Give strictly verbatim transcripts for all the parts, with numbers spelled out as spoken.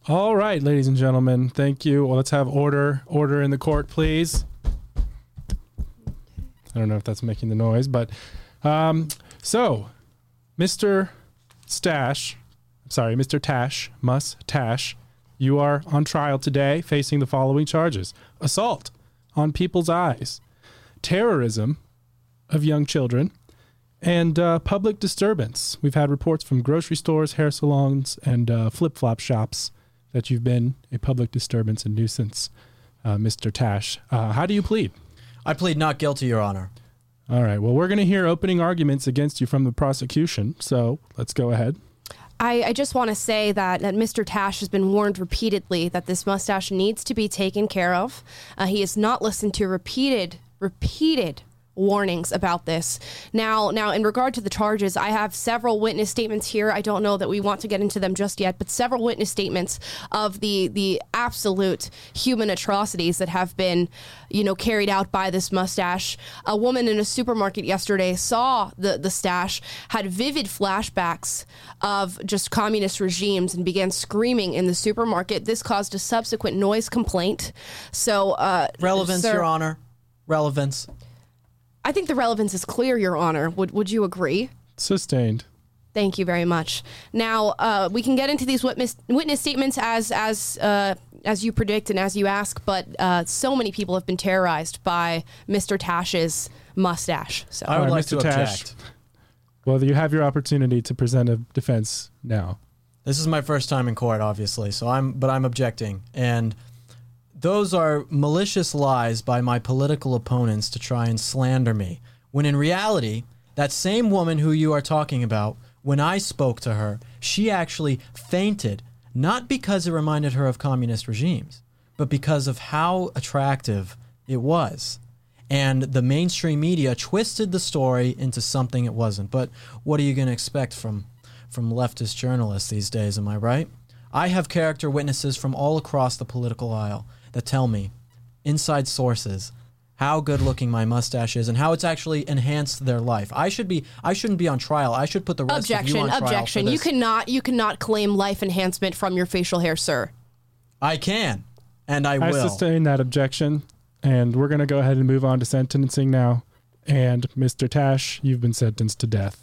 All right, ladies and gentlemen, thank you. Well, let's have order, order in the court, please. I don't know if that's making the noise, but um, so, Mister Stash, sorry, Mister Tash, Mustache, you are on trial today facing the following charges: assault on people's eyes, terrorism of young children, and uh, public disturbance. We've had reports from grocery stores, hair salons, and uh, flip-flop shops that you've been a public disturbance and nuisance, uh, Mister Tash. Uh, how do you plead? I plead not guilty, Your Honor. All right. Well, we're going to hear opening arguments against you from the prosecution, so let's go ahead. I, I just want to say that, that Mister Tash has been warned repeatedly that this mustache needs to be taken care of. Uh, he has not listened to repeated, repeated warnings about this. Now, now, in regard to the charges, I have several witness statements here. I don't know that we want to get into them just yet, but several witness statements of the the absolute human atrocities that have been, you know, carried out by this mustache. A woman in a supermarket yesterday saw the, the stash, had vivid flashbacks of just communist regimes and began screaming in the supermarket. This caused a subsequent noise complaint. So, uh, Relevance, sir, Your Honor. Relevance. I think the relevance is clear, Your Honor. Would would you agree? Sustained. Thank you very much. Now, uh, we can get into these witness witness statements as as uh, as you predict and as you ask, but uh, so many people have been terrorized by Mister Tash's mustache. So I would right, like Mister to Tash. object. Well, you have your opportunity to present a defense now. This is my first time in court, obviously, so I'm but I'm objecting. And those are malicious lies by my political opponents to try and slander me. When in reality, that same woman who you are talking about, when I spoke to her, she actually fainted, not because it reminded her of communist regimes, but because of how attractive it was. And the mainstream media twisted the story into something it wasn't. But what are you going to expect from, from leftist journalists these days, am I right? I have character witnesses from all across the political aisle that tell me, inside sources, how good looking my mustache is and how it's actually enhanced their life. I should be I shouldn't be on trial. I should put the rest objection, of you on trial. Objection. For You this. cannot you cannot claim life enhancement from your facial hair, sir. I can, and I, I will. sustain that objection, and we're going to go ahead and move on to sentencing now. And Mister Tash, you've been sentenced to death.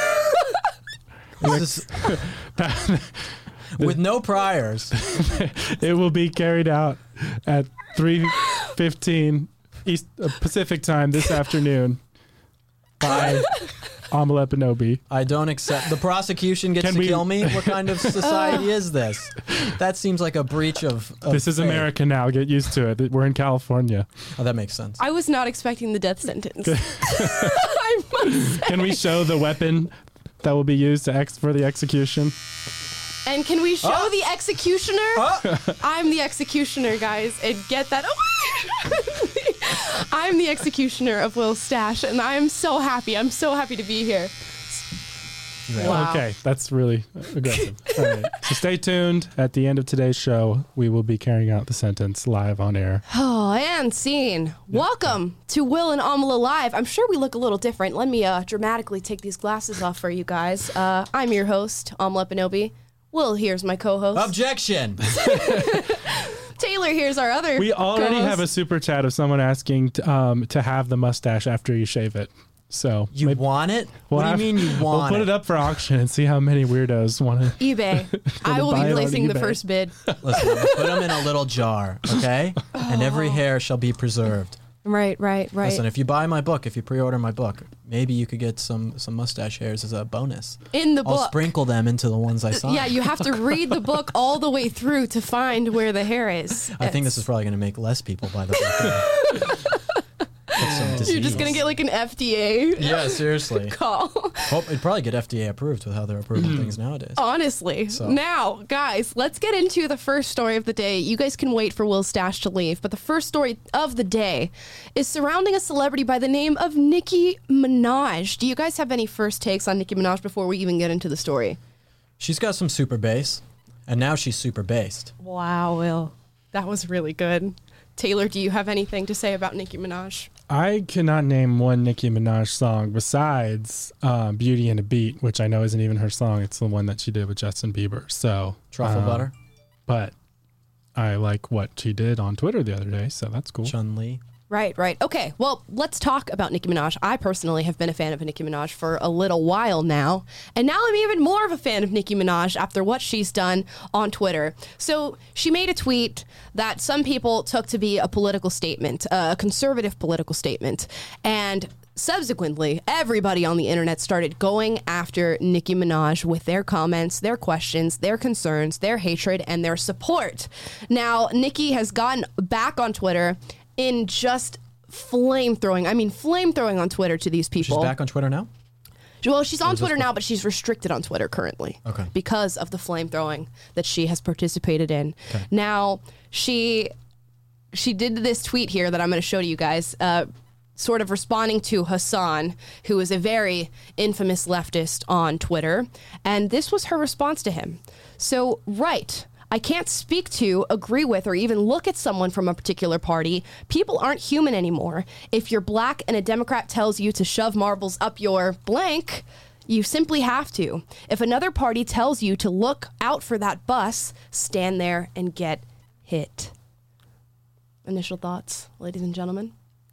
This is, with no priors. It will be carried out at three fifteen East uh, Pacific time this afternoon by Amala Pinobi. I don't accept. The prosecution gets Can to we- kill me? What kind of society is this? That seems like a breach of, of This is faith. America now. Get used to it. We're in California. Oh, that makes sense. I was not expecting the death sentence. I must say. Can we show the weapon that will be used to ex- for the execution? And can we show Ah. the executioner? Ah. I'm the executioner, guys, and get that. I'm the executioner of Will Stash, and I am so happy. I'm so happy to be here. Wow. Okay, that's really aggressive. All right. So stay tuned. At the end of today's show, we will be carrying out the sentence live on air. Oh, and scene. Welcome to Will and Amala Live. I'm sure we look a little different. Let me uh, dramatically take these glasses off for you guys. Uh, I'm your host, Amala Pinobi. Will here's my co-host. Objection. Taylor here's our other We already co-host. have a super chat of someone asking to, um, to have the mustache after you shave it. So You maybe- want it? we'll what have- do you mean you We'll want put it up for auction and see how many weirdos want to. eBay. I will buy be it on placing the eBay. first bid. Listen, I'm gonna put them in a little jar, okay? And every hair shall be preserved. Right, right, right. Listen, if you buy my book, if you pre-order my book, maybe you could get some some mustache hairs as a bonus. In the I'll book. sprinkle them into the ones I sign. Yeah, you have to read the book all the way through to find where the hair is. I think this is probably going to make less people buy the book. Get some You're just disease. gonna get like an F D A Yeah, seriously. call. Hope it'd probably get F D A approved with how they're approving things nowadays. Honestly. So- Now, guys, let's get into the first story of the day. You guys can wait for Will Stash to leave, but the first story of the day is surrounding a celebrity by the name of Nicki Minaj. Do you guys have any first takes on Nicki Minaj before we even get into the story? She's got some super bass, and now she's super based. Wow, Will. That was really good. Taylor, do you have anything to say about Nicki Minaj? I cannot name one Nicki Minaj song besides um, Beauty and a Beat, which I know isn't even her song. It's the one that she did with Justin Bieber. So Truffle um, butter. but I like what she did on Twitter the other day, so that's cool. Chun-Li. Right, right. Okay, well, let's talk about Nicki Minaj. I personally have been a fan of Nicki Minaj for a little while now, and now I'm even more of a fan of Nicki Minaj after what she's done on Twitter. So she made a tweet that some people took to be a political statement, a conservative political statement, and subsequently, everybody on the internet started going after Nicki Minaj with their comments, their questions, their concerns, their hatred, and their support. Now, Nicki has gotten back on Twitter in just flame throwing. I mean, flame throwing on Twitter to these people. She's back on Twitter now? Well, she's on Twitter now, but she's restricted on Twitter currently. Okay. Because of the flame throwing that she has participated in. Okay. Now, she she did this tweet here that I'm going to show to you guys, uh, sort of responding to Hassan, who is a very infamous leftist on Twitter. And this was her response to him. So, right. I can't speak to, agree with, or even look at someone from a particular party. People aren't human anymore. If you're black and a Democrat tells you to shove marbles up your blank, you simply have to. If another party tells you to look out for that bus, stand there and get hit. Initial thoughts, ladies and gentlemen?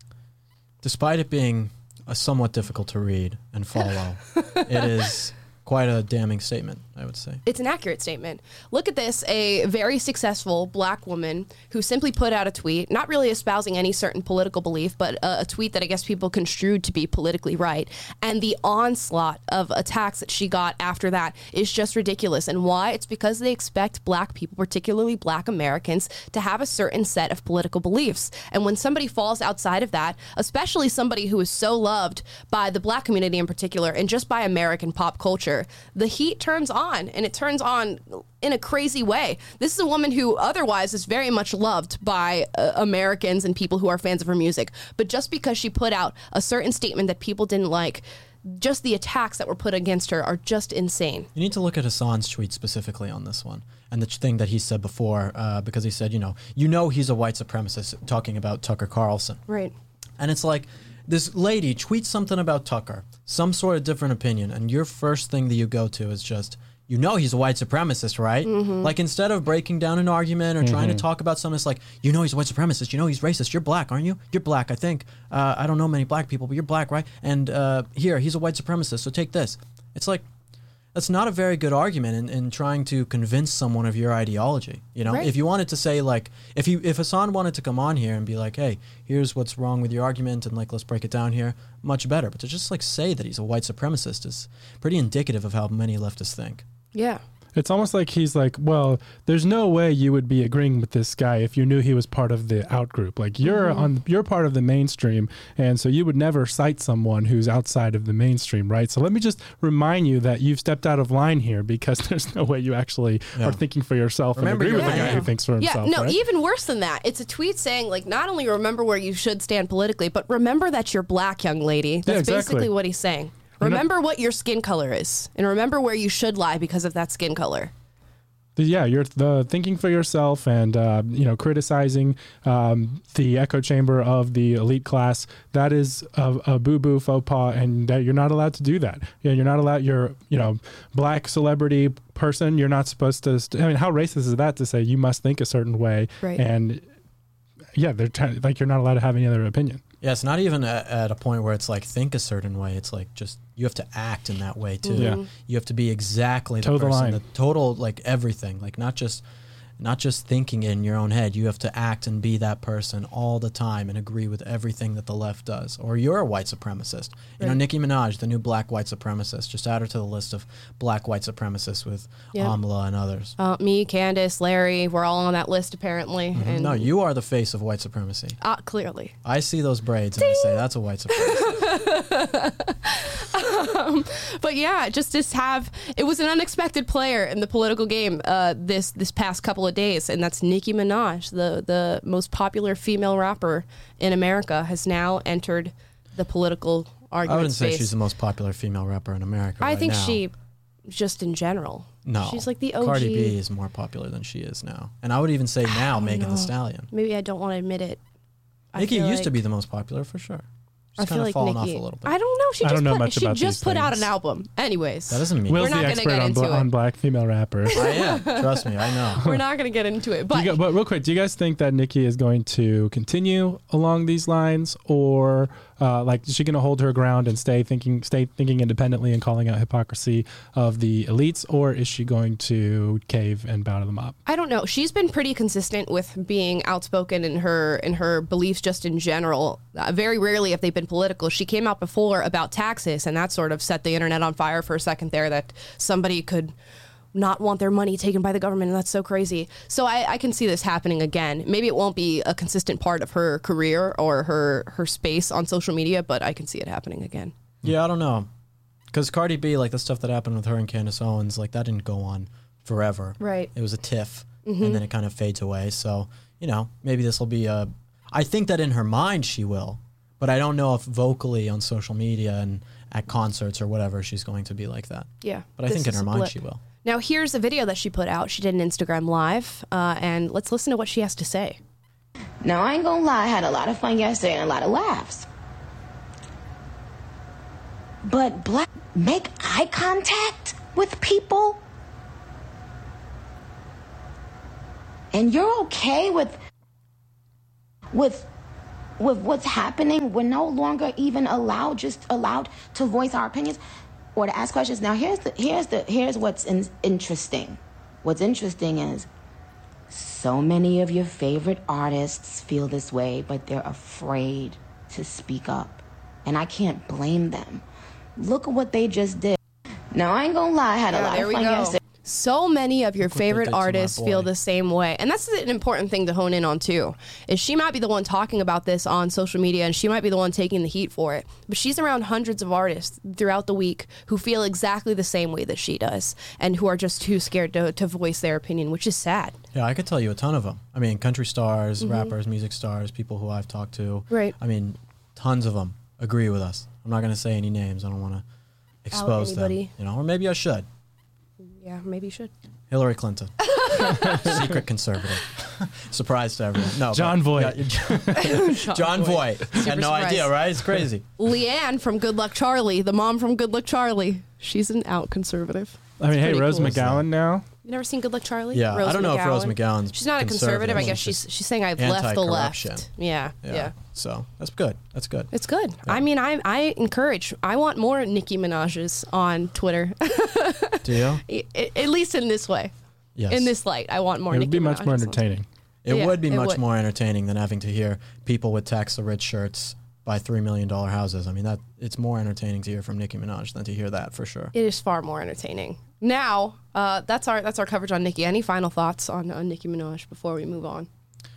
Despite it being a somewhat difficult to read and follow, it is quite a damning statement, I would say. It's an accurate statement. Look at this, a very successful black woman who simply put out a tweet, not really espousing any certain political belief, but a, a tweet that I guess people construed to be politically right. And the onslaught of attacks that she got after that is just ridiculous. And why? It's because they expect black people, particularly black Americans, to have a certain set of political beliefs. And when somebody falls outside of that, especially somebody who is so loved by the black community in particular, and just by American pop culture, the heat turns on, and it turns on in a crazy way. This is a woman who otherwise is very much loved by uh, Americans and people who are fans of her music. But just because she put out a certain statement that people didn't like, just the attacks that were put against her are just insane. You need to look at Hassan's tweet specifically on this one, and the thing that he said before, uh, because he said, you know, you know he's a white supremacist, talking about Tucker Carlson. Right. And it's like, this lady tweets something about Tucker, some sort of different opinion, and your first thing that you go to is just, you know he's a white supremacist, right? Mm-hmm. Like, instead of breaking down an argument or mm-hmm. trying to talk about something, it's like, you know he's a white supremacist, you know he's racist, you're black, aren't you? You're black, I think. Uh, I don't know many black people, but you're black, right? And uh, here, he's a white supremacist, so take this. It's like, that's not a very good argument in, in trying to convince someone of your ideology. You know, right. If you wanted to say, like, if you if Hassan wanted to come on here and be like, hey, here's what's wrong with your argument, and like, let's break it down here, much better. But to just like say that he's a white supremacist is pretty indicative of how many leftists think. Yeah. It's almost like he's like, well, there's no way you would be agreeing with this guy if you knew he was part of the out group. Like, you're mm-hmm. on, you're part of the mainstream, and so you would never cite someone who's outside of the mainstream, right? So let me just remind you that you've stepped out of line here, because there's no way you actually yeah. are thinking for yourself remember and agree with yeah, the guy yeah. who thinks for himself. Yeah, no, right? even worse than that. It's a tweet saying, like, not only remember where you should stand politically, but remember that you're black, young lady. That's yeah, exactly. basically what he's saying. Remember what your skin color is, and remember where you should lie because of that skin color. Yeah, you're the thinking for yourself, and uh, you know, criticizing um, the echo chamber of the elite class. That is a, a boo-boo faux pas, and that you're not allowed to do that. You know, you're not allowed. You're you know, black celebrity person. You're not supposed to. St- I mean, how racist is that to say you must think a certain way? Right. And yeah, they're trying, like, you're not allowed to have any other opinion. Yeah, it's not even a, at a point where it's like think a certain way. It's like just you have to act in that way too. Yeah. You have to be exactly the Toe the person, line. the total, like everything, like not just not just thinking in your own head. You have to act and be that person all the time and agree with everything that the left does. Or you're a white supremacist. You know, Right. Nicki Minaj, the new black white supremacist. Just add her to the list of black white supremacists with Yeah. Amla and others. Uh, me, Candace, Larry, we're all on that list apparently. And No, you are the face of white supremacy. uh, clearly. I see those braids and I say that's a white supremacist. um, but yeah, just to have it was an unexpected player in the political game uh, this this past couple of days, and that's Nicki Minaj, the the most popular female rapper in America, has now entered the political argument I wouldn't space. say she's the most popular female rapper in America. I right think now. she, just in general. No, she's like the O G. Cardi B is more popular than she is now, and I would even say now Megan know. Thee Stallion. Maybe I don't want to admit it. I Nicki feel used to like- be the most popular for sure. I feel kinda like fallen Nicki. off a little bit. I don't know. She I just don't know put, much she about just these put out an things. album. Anyways, That doesn't mean Will's not the gonna expert get on, into bla- it. on black female rappers. I am. Trust me, I know. we're not going to get into it. But You got- but real quick, do you guys think that Nicki is going to continue along these lines, or uh, like is she going to hold her ground and stay thinking, stay thinking independently and calling out hypocrisy of the elites, or is she going to cave and bow to the mob? I don't know. She's been pretty consistent with being outspoken in her in her beliefs, just in general. Uh, very rarely have they been political. She came out before about taxes, and that sort of set the internet on fire for a second there. That somebody could not want their money taken by the government, and that's so crazy. So I, I can see this happening again. Maybe it won't be a consistent part of her career or her her space on social media, but I can see it happening again. Yeah, I don't know. Because Cardi B, like the stuff that happened with her and Candace Owens, like that didn't go on forever. Right. It was a tiff, Mm-hmm. and then it kind of fades away. So, you know, maybe this will be a. I think that in her mind she will, but I don't know if vocally on social media and at concerts or whatever she's going to be like that. Yeah. But I this think in is her a mind blip. she will. Now here's a video that she put out. She did an Instagram live, uh, and let's listen to what she has to say. Now, I ain't gonna lie, I had a lot of fun yesterday and a lot of laughs. But black, make eye contact with people? And you're okay with, with, with what's happening? We're no longer even allowed, just allowed to voice our opinions or to ask questions. Now, here's the, here's the, here's what's in, interesting. What's interesting is, so many of your favorite artists feel this way, but they're afraid to speak up. And I can't blame them. Look at what they just did. Now, I ain't gonna lie, I had Yeah, a lot there of we fun go. yesterday. So many of your what they favorite did to my artists boy. feel the same way. And that's an important thing to hone in on too. Is she might be the one talking about this on social media, and she might be the one taking the heat for it. But she's around hundreds of artists throughout the week who feel exactly the same way that she does, and who are just too scared to, to voice their opinion, which is sad. Yeah, I could tell you a ton of them. I mean, country stars, rappers, music stars, people who I've talked to. Right. I mean, tons of them agree with us. I'm not going to say any names. I don't want to expose them. anybody. You know, or maybe I should. Yeah, maybe you should. Hillary Clinton, secret conservative. Surprise to everyone. No, John but- Voight. yeah, John Voight. Had no surprise. idea, right? It's crazy. Leanne from Good Luck Charlie, the mom from Good Luck Charlie. She's an out conservative. I mean, hey, pretty Rose cool. McGowan now. You never seen Good Luck Charlie? Yeah, I don't know if Rose McGowan's She's not a conservative. I guess She's she's she's saying I've left the left. anti-corruption. Yeah, Yeah. yeah. So that's good. That's good. It's good. I mean, I I encourage. I want more Nicki Minaj's on Twitter, Do you? I- at least in this way. Yes. In this light, I want more. It Nicki would be much Minaj's more on- entertaining. It Yeah, would be it much would. more entertaining than having to hear people with tax the rich shirts buy three million dollar houses. I mean, that it's more entertaining to hear from Nicki Minaj than to hear that for sure. It is far more entertaining. Now, uh, that's our that's our coverage on Nicki. Any final thoughts on, on Nicki Minaj before we move on?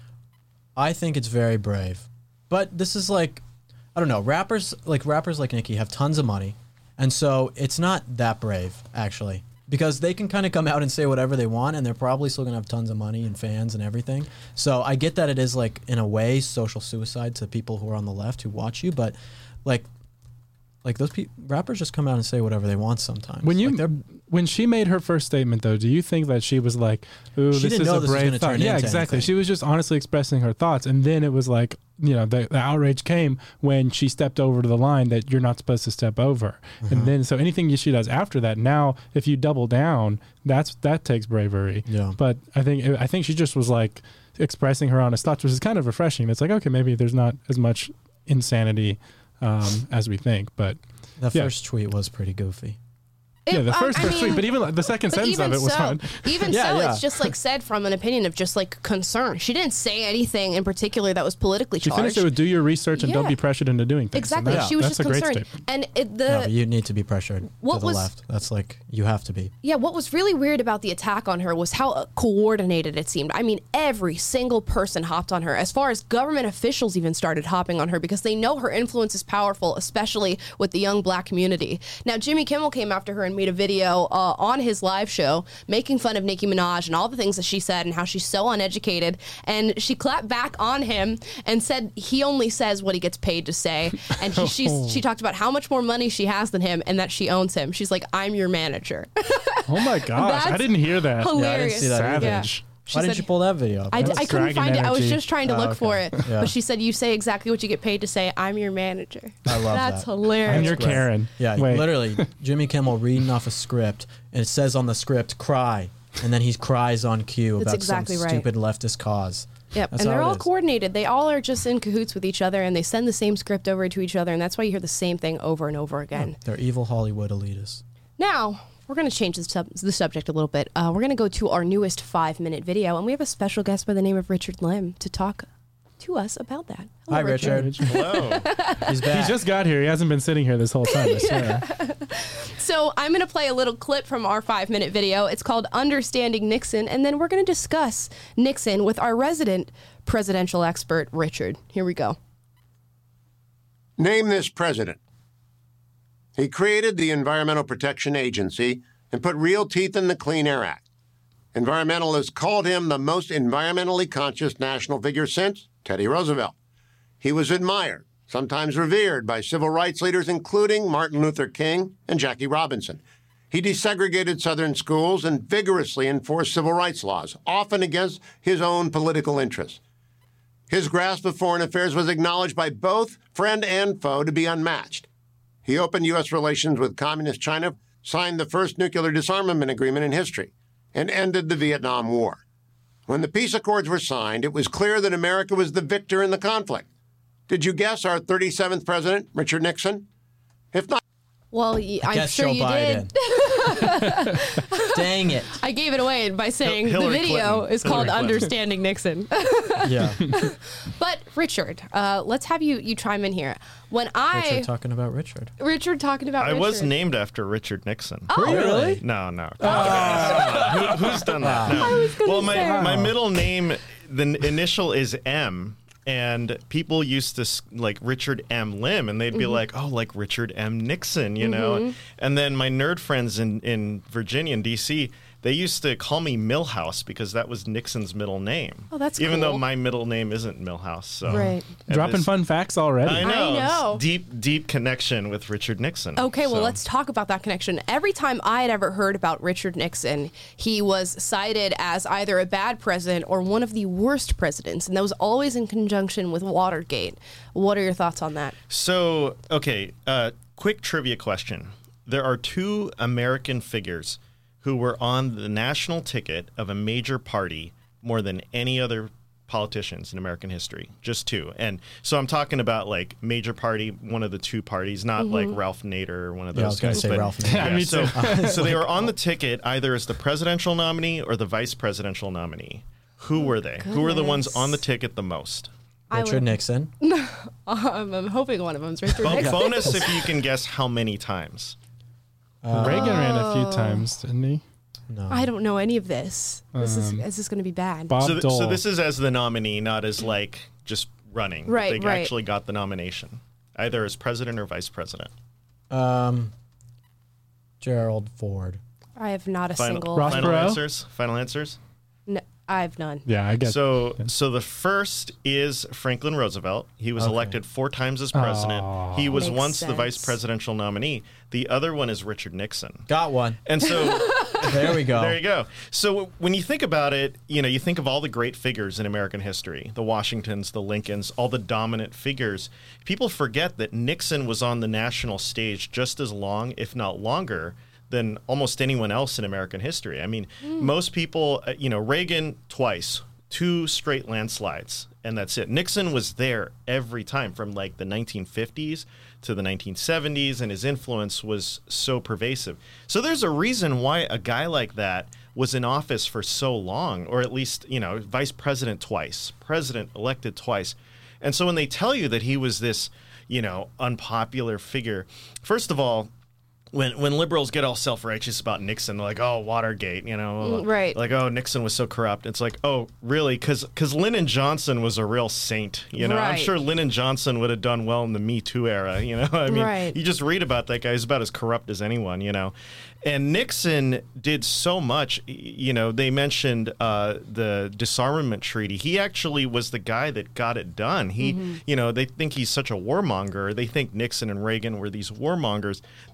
I think it's very brave, but this is like, I don't know, rappers like rappers like Nicki have tons of money, and so it's not that brave actually, because they can kind of come out and say whatever they want, and they're probably still gonna have tons of money and fans and everything. So I get that it is like in a way social suicide to people who are on the left who watch you, but like. Like those pe- rappers just come out and say whatever they want sometimes. When you Like, they're- when she made her first statement, though, do you think that she was like, "Ooh, She this didn't is know a this was brave gonna thought"? turn Yeah, into exactly. anything. She was just honestly expressing her thoughts, and then it was like, you know, the, the outrage came when she stepped over to the line that you're not supposed to step over, Mm-hmm. and then so anything she does after that, now if you double down, that's that takes bravery. Yeah. But I think I think she just was like expressing her honest thoughts, which is kind of refreshing. It's like, okay, maybe there's not as much insanity um, as we think, but. that yeah. first tweet was pretty goofy. Yeah, the It- first I first mean, tweet, but even like, the second But sentence even of it was so, fun. even Yeah, so, yeah. it's just like said from an opinion of just like concern. She didn't say anything in particular that was politically She charged. finished it with "Do your research and don't Yeah. be pressured into doing things." exactly. And that- She was that's just a great concerned, statement. and it, the No, but you need to be pressured what to the was- left. That's like you have to be. Yeah, what was really weird about the attack on her was how uh, coordinated it seemed. I mean, every single person hopped on her. As far as government officials even started hopping on her because they know her influence is powerful, especially with the young black community. Now, Jimmy Kimmel came after her and made a video uh, on his live show making fun of Nicki Minaj and all the things that she said and how she's so uneducated. And she clapped back on him and said he only says what he gets paid to say. And he, she's, she talked about how much more money she has than him and that she owns him. She's like, I'm your manager. Oh my gosh, I That's didn't hear that. hilarious. see that either. Savage. She Why said, didn't you pull that video up? I, d- I couldn't dragon find it. I was energy. just trying to Oh, look okay. for it. Yeah. But she said, you say exactly what you get paid to say. I'm your manager. I love That's that. hilarious. And you're great. Karen. Yeah, Wait. literally, Jimmy Kimmel reading off a script, and it says on the script, cry, and then he cries on cue That's about exactly some right. stupid leftist cause. Yep, That's and how they're it all is. coordinated. They all are just in cahoots with each other, and they send the same script over to each other, and that's why you hear the same thing over and over again. They're evil Hollywood elitists. Now, we're going to change the, sub- the subject a little bit. Uh, we're going to go to our newest five-minute video, and we have a special guest by the name of Richard Lim to talk to us about that. Hello, Hi, Richard. Hello. He's back. He just got here. He hasn't been sitting here this whole time, I swear. So I'm going to play a little clip from our five-minute video. It's called Understanding Nixon, and then we're going to discuss Nixon with our resident presidential expert, Richard. Here we go. Name this president. He created the Environmental Protection Agency and put real teeth in the Clean Air Act. Environmentalists called him the most environmentally conscious national figure since Teddy Roosevelt. He was admired, sometimes revered, by civil rights leaders including Martin Luther King and Jackie Robinson. He desegregated Southern schools and vigorously enforced civil rights laws, often against his own political interests. His grasp of foreign affairs was acknowledged by both friend and foe to be unmatched. He opened U S relations with Communist China, signed the first nuclear disarmament agreement in history, and ended the Vietnam War. When the peace accords were signed, it was clear that America was the victor in the conflict. Did you guess our thirty-seventh president, Richard Nixon? If not, Well, y- I'm Guess sure Joe you Biden. did. Dang it. I gave it away by saying Hillary the video Clinton. is Hillary called Clinton. Understanding Nixon. Yeah. But Richard, uh, let's have you you chime in here. When I Richard talking about Richard. Richard talking about I Richard. was named after Richard Nixon. Oh, Really? No, no. Who, who's done that? No. I was gonna Well, my, say. my middle name, the n- initial is M. And people used to s- like Richard M. Lim, and they'd be Mm-hmm. like, "Oh, like Richard M. Nixon," you know. And then my nerd friends in in Virginia and D C, they used to call me Milhouse because that was Nixon's middle name. Oh, that's even cool. though my middle name isn't Milhouse. So Right. And Dropping this- fun facts already. I know. I know. Deep, deep connection with Richard Nixon. Okay, well, So- let's talk about that connection. Every time I had ever heard about Richard Nixon, he was cited as either a bad president or one of the worst presidents, and that was always in conjunction with Watergate. What are your thoughts on that? So, okay, uh, quick trivia question. There are two American figures who were on the national ticket of a major party more than any other politicians in American history. Just two. And so I'm talking about like major party, one of the two parties, not like Ralph Nader or one of those Yeah, I was gonna guys. say but- Ralph Nader. Yeah, Me so, too. so they were on the ticket either as the presidential nominee or the vice presidential nominee. Who were they? Who were the ones goodness. on the ticket the most? I Richard would- Nixon. Um, I'm hoping one of them's Richard Bo- Nixon. bonus if you can guess how many times. Reagan ran a few times, didn't he? No. I don't know any of this. This is is this going to be bad? Bob So, th- Dole. so this is as the nominee, not as like just running. Right, They right. actually got the nomination, either as president or vice president. Um, Gerald Ford. I have not a Final, single. Ross final Perot? answers. Final answers. No, I have none. yeah, I guess. So, so the first is Franklin Roosevelt. He was Okay. elected four times as president. Aw. He was Makes once the vice sense. presidential nominee. The other one is Richard Nixon. Got one. And so There we go. there you go. So when you think about it, you know, you think of all the great figures in American history, the Washingtons, the Lincolns, all the dominant figures. People forget that Nixon was on the national stage just as long, if not longer, than almost anyone else in American history. I mean, most people, uh, you know, Reagan twice, two straight landslides, and that's it. Nixon was there every time from like the nineteen fifties to the nineteen seventies, and his influence was so pervasive. So there's a reason why a guy like that was in office for so long, or at least, you know, vice president twice, president elected twice. And so when they tell you that he was this, you know, unpopular figure, first of all, when when liberals get all self-righteous about Nixon, they're like, oh, Watergate, you know, Mm, right. like, oh, Nixon was so corrupt. It's like, oh, really? Because because Lyndon Johnson was a real saint, you know. I'm Right. sure Lyndon Johnson would have done well in the Me Too era, you know. I mean, Right. you just read about that guy; he's about as corrupt as anyone, you know. And Nixon did so much. y- You know, they mentioned uh, the disarmament treaty. He actually was the guy that got it done. He, Mm-hmm. you know, they think he's such a warmonger. They think Nixon and Reagan were these warmongers. Those two guys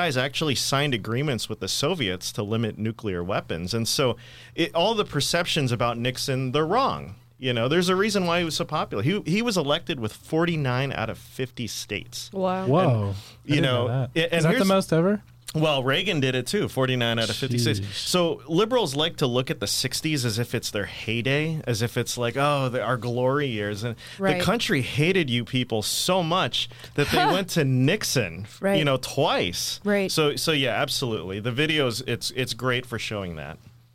guys actually signed agreements with the Soviets to limit nuclear weapons. And so it, all the perceptions about Nixon, they're wrong. You know, there's a reason why he was so popular. He he was elected with forty-nine out of fifty states. Wow. Whoa. And, I you didn't know, that. and Is that the here's- most ever? Well, Reagan did it too, forty-nine out of fifty states. Sheesh. So liberals like to look at the sixties as if it's their heyday, as if it's like, oh, the, our glory years. And Right. the country hated you people so much that they went to Nixon, Right. you know, twice. Right. So, so yeah, absolutely. The videos, it's it's great for showing that.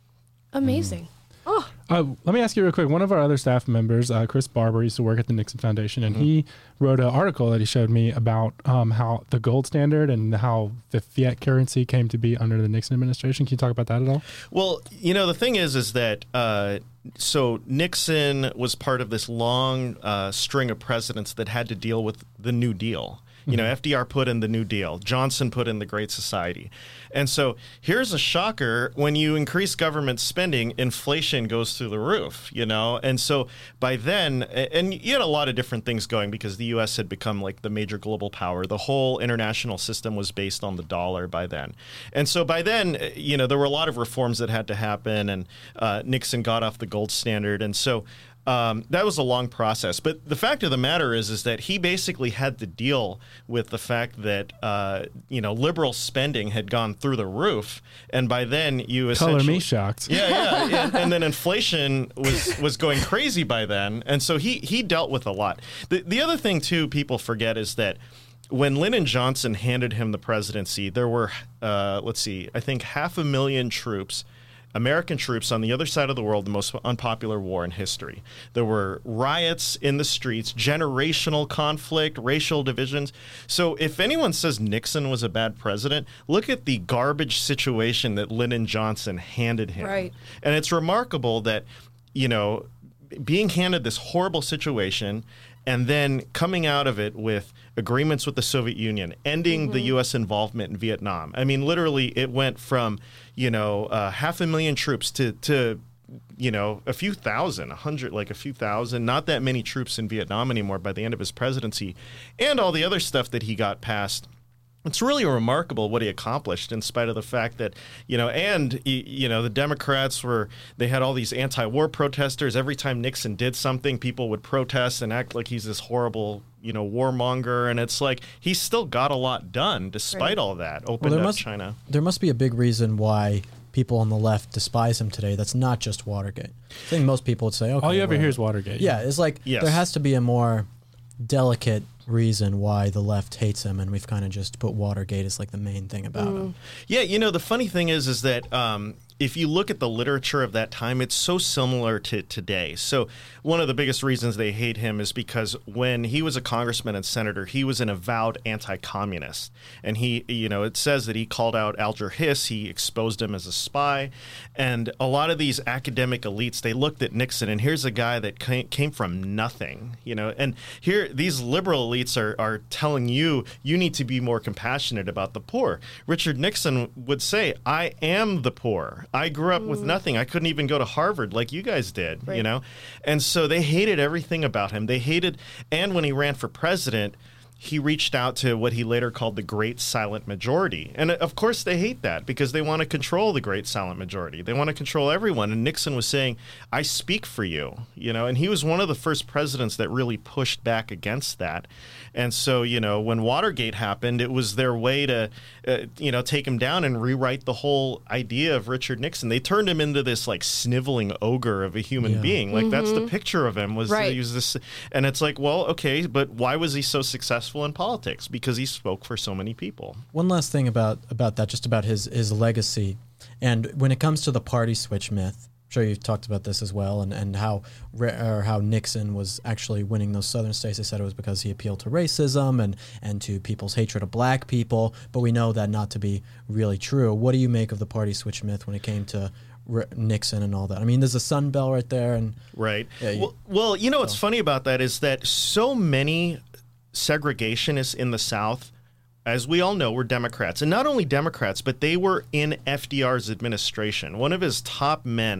Amazing. Oh, Uh, let me ask you real quick. One of our other staff members, uh, Chris Barber, used to work at the Nixon Foundation, and he wrote an article that he showed me about um, how the gold standard and how the fiat currency came to be under the Nixon administration. Can you talk about that at all? Well, you know, the thing is, is that uh, so Nixon was part of this long uh, string of presidents that had to deal with the New Deal. You know, F D R put in the New Deal. Johnson put in the Great Society. And so here's a shocker. When you increase government spending, inflation goes through the roof, you know? And so by then, and you had a lot of different things going because the U S had become like the major global power. The whole international system was based on the dollar by then. And so by then, you know, there were a lot of reforms that had to happen, and uh, Nixon got off the gold standard. And so Um, that was a long process. But the fact of the matter is, is that he basically had to deal with the fact that, uh, you know, liberal spending had gone through the roof. And by then you essentially... Color me shocked. Yeah, yeah. yeah. And then inflation was, was going crazy by then. And so he, he dealt with a lot. The, the other thing, too, people forget is that when Lyndon Johnson handed him the presidency, there were, uh, let's see, I think half a million troops, American troops on the other side of the world, the most unpopular war in history. There were riots in the streets, generational conflict, racial divisions. So if anyone says Nixon was a bad president, look at the garbage situation that Lyndon Johnson handed him. Right. And it's remarkable that, you know, being handed this horrible situation and then coming out of it with agreements with the Soviet Union, ending mm-hmm. the U S involvement in Vietnam. I mean, literally, it went from, you know, uh, half a million troops to, to, you know, a few thousand, a hundred, like a few thousand, not that many troops in Vietnam anymore by the end of his presidency, and all the other stuff that he got passed. It's really remarkable what he accomplished in spite of the fact that, you know, and, you know, the Democrats were, they had all these anti-war protesters. Every time Nixon did something, people would protest and act like he's this horrible, you know, warmonger. And it's like, he's still got a lot done despite Right. all that. Opened Well, there up must- China. There must be a big reason why people on the left despise him today. That's not just Watergate. I think most people would say, okay. All you ever whatever. hear is Watergate. Yeah, it's like Yes. there has to be a more delicate reason why the left hates him, and we've kind of just put Watergate as like the main thing about him. Yeah, you know, the funny thing is, is that um, if you look at the literature of that time, it's so similar to today. So one of the biggest reasons they hate him is because when he was a congressman and senator, he was an avowed anti-communist. And he, you know, it says that he called out Alger Hiss, he exposed him as a spy. And a lot of these academic elites, they looked at Nixon, and here's a guy that came, came from nothing, you know. And here, these liberal elites are, are telling you, you need to be more compassionate about the poor. Richard Nixon would say, I am the poor. I grew up with nothing. I couldn't even go to Harvard like you guys did, you Right. know? And so they hated everything about him. They hated, and when he ran for president, he reached out to what he later called the Great Silent Majority. And of course they hate that because they want to control the Great Silent Majority. They want to control everyone. And Nixon was saying, I speak for you, you know, and he was one of the first presidents that really pushed back against that. And so, you know, when Watergate happened, it was their way to, uh, you know, take him down and rewrite the whole idea of Richard Nixon. They turned him into this like sniveling ogre of a human Yeah. being. Like that's the picture of him was Right. he was this, and it's like, well, okay, but why was he so successful in politics? Because he spoke for so many people. One last thing about about that, just about his his legacy, and when it comes to the party switch myth, I'm sure you've talked about this as well, and and how re- or how Nixon was actually winning those southern states. They said it was because he appealed to racism and and to people's hatred of black people, but we know that not to be really true. What do you make of the party switch myth when it came to R- Nixon and all that? I mean, there's a Sun Bell right there, and Right. Yeah, you- well, well, you know what's funny about that is that so many segregationists in the South, as we all know, were Democrats. And not only Democrats, but they were in F D R's administration. One of his top men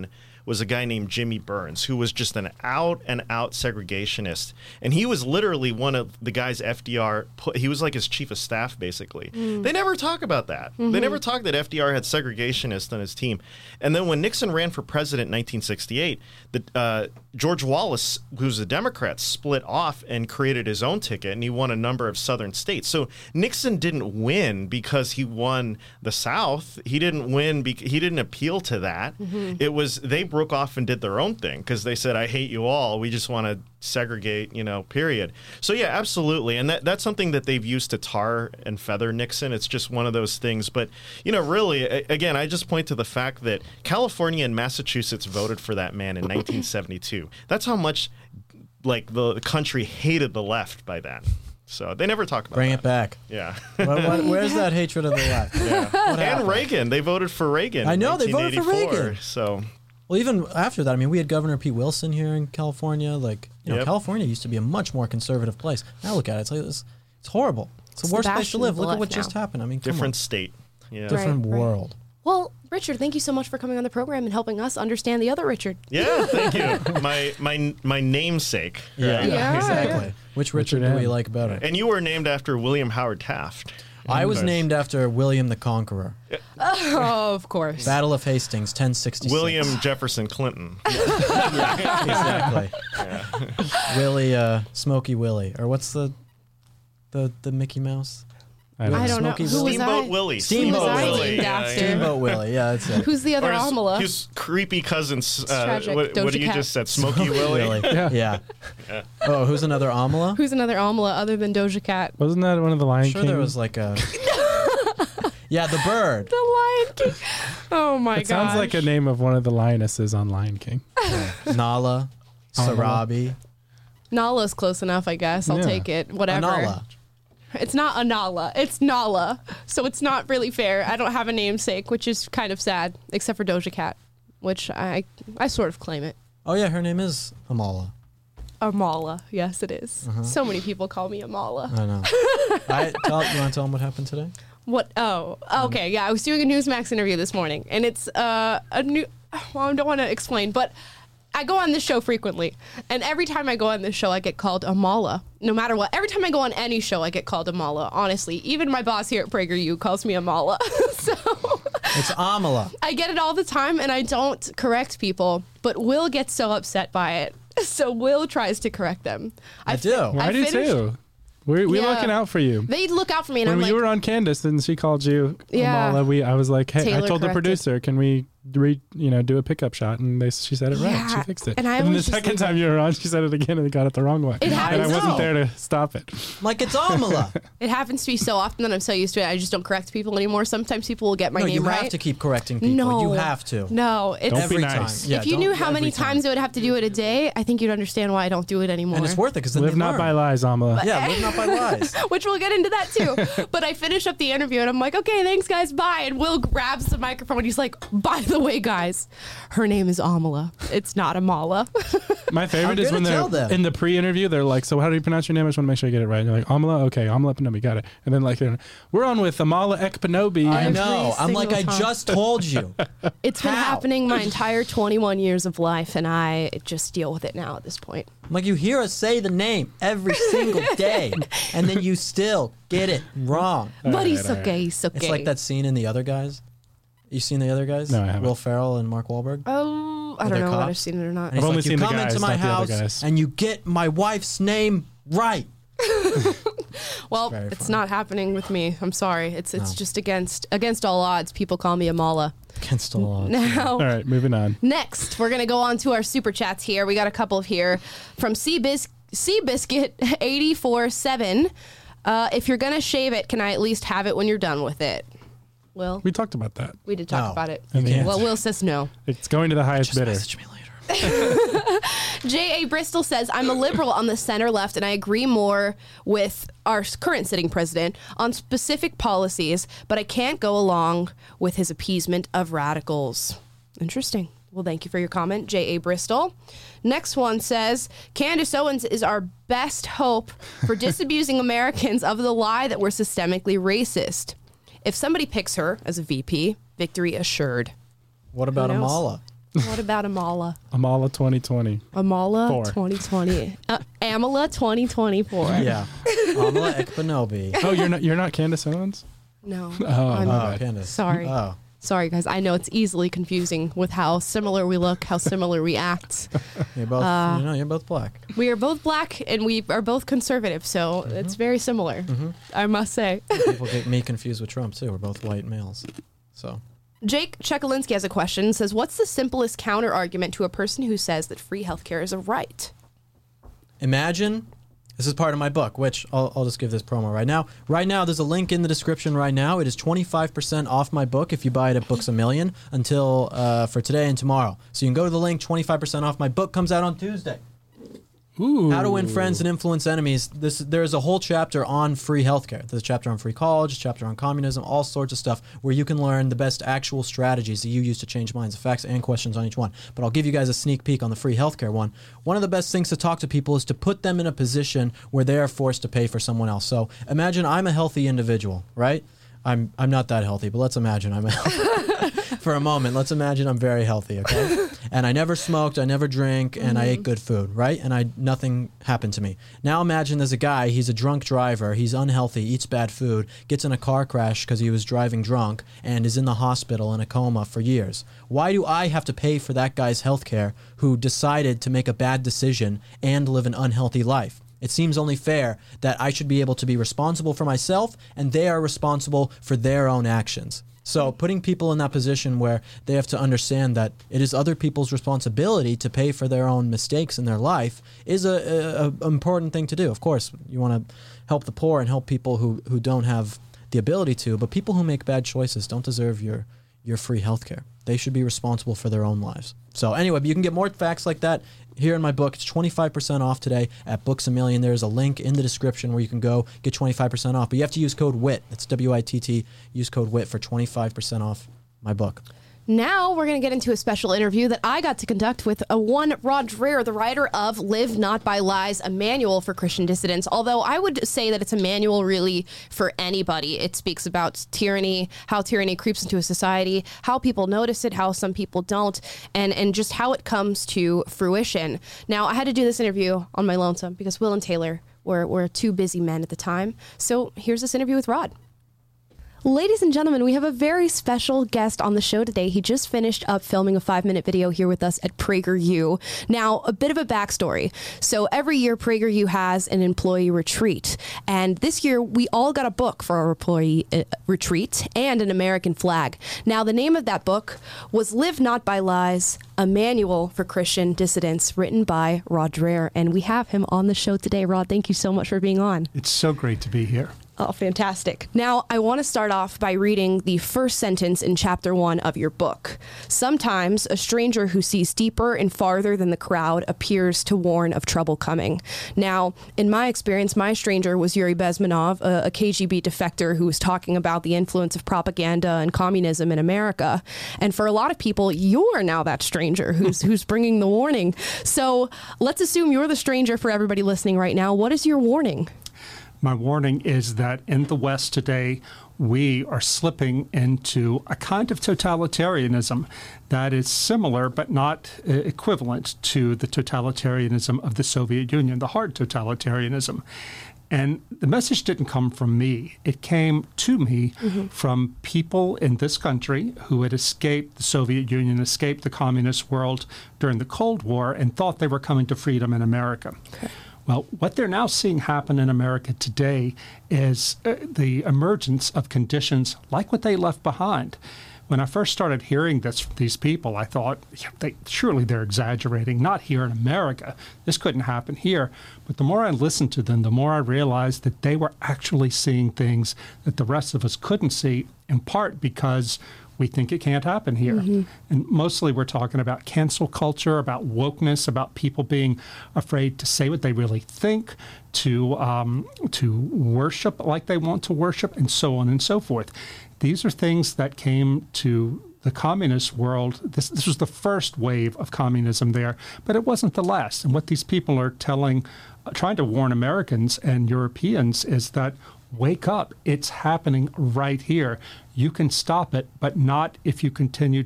was a guy named Jimmy Burns, who was just an out and out segregationist. And he was literally one of the guys F D R put, he was like his chief of staff, basically. Mm. They never talk about that. Mm-hmm. They never talk that F D R had segregationists on his team. And then when Nixon ran for president in nineteen sixty-eight, the, uh, George Wallace, who's a Democrat, split off and created his own ticket, and he won a number of southern states. So Nixon didn't win because he won the South. He didn't win because he didn't appeal to that. Mm-hmm. It was they broke off and did their own thing because they said, I hate you all. We just want to segregate, you know, period. So, yeah, absolutely. And that that's something that they've used to tar and feather Nixon. It's just one of those things. But, you know, really, again, I just point to the fact that California and Massachusetts voted for that man in nineteen seventy-two. That's how much, like, the country hated the left by then. So they never talk about Bring that. it back. Yeah. what, what, where's that hatred of the left? Yeah. And Reagan. They voted for Reagan. I know, they voted for Reagan. So... Well, even after that, I mean, we had Governor Pete Wilson here in California. Like, you know, Yep. California used to be a much more conservative place. Now look at it. It's like this. It's horrible. It's the It's worst the place to bastion live. of the Look at left what just now. happened. I mean, come different on. state. Yeah. Different Right, right. world. Well, Richard, thank you so much for coming on the program and helping us understand the other Richard. Yeah, thank you. My my my namesake. Yeah, right? Yeah. exactly. Which Richard, Richard do we M. like better? And you were named after William Howard Taft. I was Of course. named after William the Conqueror. Oh, of course. Battle of Hastings, ten sixty-six. William Jefferson Clinton. Exactly. Willie, uh, Smokey Willie, or what's the the the Mickey Mouse? I don't I know. don't know. Smoky Who was Steamboat I? Willie. Steamboat Who was I Willie. named Yeah, after? yeah. Steamboat Willie. Yeah, that's it. Who's the other Or his, Amala? his creepy cousin, uh, tragic. what, what Doja you Cat. just said, Smokey Willie. Yeah. Yeah. yeah. Oh, who's another Amala? Who's another Amala other than Doja Cat? Wasn't that one of the Lion I'm sure King? there was like a. Yeah, the bird. The Lion King. Oh my god. It sounds like a name of one of the lionesses on Lion King. Nala, Sarabi, Nala's close enough, I guess. I'll Yeah. take it. Whatever. Anala. It's not Anala. It's Nala. So it's not really fair. I don't have a namesake, which is kind of sad, except for Doja Cat, which I I sort of claim it. Oh yeah, her name is Amala. Amala. Yes, it is. So many people call me Amala. I know. I tell, you want to tell them what happened today? What? Oh, okay. Yeah, I was doing a Newsmax interview this morning, and it's uh, a new. Well, I don't want to explain, but I go on this show frequently, and every time I go on this show, I get called Amala. No matter what, every time I go on any show, I get called Amala. Honestly, even my boss here at PragerU calls me Amala. So It's Amala. I get it all the time, and I don't correct people, but Will gets so upset by it. So Will tries to correct them. I do. Well, I, I do finished- too. We're, we're Yeah. looking out for you. They look out for me, and When I'm you like, were on Candace and she called you Yeah. Amala, we I was like, hey, Taylor I told the corrected. producer, can we re, you know, do a pickup shot? And they, she said it right. Yeah, She fixed it. and I then the always just second think- time you were on, she said it again and they got it the wrong way. It and I happens. wasn't No. there to stop it. Like it's Amala. it happens to me so often that I'm so used to it, I just don't correct people anymore. Sometimes people will get my no, name you right. have to keep correcting people. No, You have to. No, it's Don't Every be time. nice. Yeah, if you don't- knew how every many time. times I would have to do it a day, I think you'd understand why I don't do it anymore. And it's worth it because then Live they not learn. by lies, Amala. Yeah, live not by lies. Which we'll get into that too. But I finish up the interview and I'm like, okay, thanks guys, bye. And Will grabs the microphone. He's like, by the way, guys, her name is Amala. It's not Amala. My favorite is gonna when they're tell them. in the pre-interview. They're like, "So how do you pronounce your name? I just want to make sure I get it right." And you're like, "Amala, okay, Amala Ekpanobi, got it." And then like, they're, we're on with Amala Ekpanobi. I Every know. I'm like, I single time. just told you. It's been How? happening my entire twenty-one years of life, and I just deal with it now at this point. I'm like, you hear us say the name every single day, and then you still get it wrong. But he's all right. okay, he's okay. It's like that scene in The Other Guys. You seen The Other Guys? No, I haven't. Will Ferrell and Mark Wahlberg. Oh, I Are don't they know what cops? I've seen it or not. And he's I've only like, seen you the come guys, into my not the other house guys. and you get my wife's name right. Well, very it's funny. not happening with me. I'm sorry. It's it's No. just against against all odds. People call me Amala. Against the law. Now, All right, moving on. next, we're going to go on to our super chats here. We got a couple here from Seabis- Seabiscuit eight four seven. Uh, if you're going to shave it, can I at least have it when you're done with it? Will, We talked about that. we did talk No. about it. In the Well, answer. Will says no. It's going to the highest bidder. Message me later. J A. Bristol says, I'm a liberal on the center left, and I agree more with our current sitting president on specific policies, but I can't go along with his appeasement of radicals. Interesting. Well, thank you for your comment, J A. Bristol. Next one says, Candace Owens is our best hope for disabusing Americans of the lie that we're systemically racist. If somebody picks her as a V P, victory assured. What about Who knows? Amala? What about Amala? Amala twenty twenty. Amala Four. twenty twenty. Uh, Amala twenty twenty-four. Yeah. Amala Ekpanobi. Oh, you're not you're not Candace Owens? No. Oh, I'm my Oh, Candace. sorry. Oh. Sorry, guys. I know it's easily confusing with how similar we look, how similar we act. You're both, Uh, you know, you're both black. We are both black and we are both conservative, so Mm-hmm. it's very similar, I must say. People get me confused with Trump, too. We're both white males. So, Jake Chekalinsky has a question. Says, what's the simplest counter argument to a person who says that free healthcare is a right? imagine, this is part of my book, which I'll, I'll just give this promo right now. Right now, there's a link in the description right now. It is twenty-five percent off my book if you buy it at Books A Million until uh, for today and tomorrow. So you can go to the link, twenty-five percent off. My book comes out on Tuesday. Ooh. How to Win Friends and Influence Enemies. This There's a whole chapter on free healthcare. There's a chapter on free college, a chapter on communism, all sorts of stuff where you can learn the best actual strategies that you use to change minds, facts, and questions on each one. But I'll give you guys a sneak peek on the free healthcare one. One of the best things to talk to people is to put them in a position where they are forced to pay for someone else. So imagine I'm a healthy individual, right? I'm I'm not that healthy, but let's imagine I'm a for a moment. Let's imagine I'm very healthy, okay? And I never smoked, I never drink, and I ate good food, right? And I nothing happened to me. Now imagine there's a guy, he's a drunk driver, he's unhealthy, eats bad food, gets in a car crash because he was driving drunk, and is in the hospital in a coma for years. Why do I have to pay for that guy's health care who decided to make a bad decision and live an unhealthy life? It seems only fair that I should be able to be responsible for myself and they are responsible for their own actions. So putting people in that position where they have to understand that it is other people's responsibility to pay for their own mistakes in their life is a, a, a important thing to do. Of course, you want to help the poor and help people who, who don't have the ability to, but people who make bad choices don't deserve your, your free healthcare. They should be responsible for their own lives. So anyway, but you can get more facts like that here in my book. It's twenty-five percent off today at Books A Million. There's a link in the description where you can go get twenty-five percent off. But you have to use code W I T. That's W I T T. Use code W I T for twenty-five percent off my book. Now we're going to get into a special interview that I got to conduct with a one Rod Dreher, the writer of Live Not by Lies, a manual for Christian dissidents. Although I would say that it's a manual really for anybody. It speaks about tyranny, how tyranny creeps into a society, how people notice it, how some people don't, and, and just how it comes to fruition. Now, I had to do this interview on my lonesome because Will and Taylor were, were two busy men at the time. So here's this interview with Rod. Ladies and gentlemen, we have a very special guest on the show today. He just finished up filming a five-minute video here with us at PragerU. Now, a bit of a backstory. So every year, PragerU has an employee retreat. And this year, we all got a book for our employee uh, retreat and an American flag. Now, the name of that book was Live Not by Lies, a manual for Christian dissidents, written by Rod Dreher. And we have him on the show today. Rod, thank you so much for being on. It's so great to be here. Oh, fantastic. Now, I want to start off by reading the first sentence in chapter one of your book. Sometimes a stranger who sees deeper and farther than the crowd appears to warn of trouble coming. Now, in my experience, my stranger was Yuri Bezmenov, a, a K G B defector who was talking about the influence of propaganda and communism in America. And for a lot of people, you're now that stranger who's who's bringing the warning. So let's assume you're the stranger for everybody listening right now. What is your warning? My warning is that in the West today, we are slipping into a kind of totalitarianism that is similar but not uh, equivalent to the totalitarianism of the Soviet Union, the hard totalitarianism. And the message didn't come from me. It came to me mm-hmm. from people in this country who had escaped the Soviet Union, escaped the communist world during the Cold War, and thought they were coming to freedom in America. Okay. Well, what they're now seeing happen in America today is uh, the emergence of conditions like what they left behind. When I first started hearing this from these people, I thought, yeah, they, surely they're exaggerating. Not here in America. This couldn't happen here. But the more I listened to them, the more I realized that they were actually seeing things that the rest of us couldn't see, in part because we think it can't happen here. Mm-hmm. And mostly we're talking about cancel culture, about wokeness, about people being afraid to say what they really think, to um, to worship like they want to worship, and so on and so forth. These are things that came to the communist world. This, this was the first wave of communism there, but it wasn't the last. And what these people are telling, uh, trying to warn Americans and Europeans is that wake up. It's happening right here. You can stop it, but not if you continue to just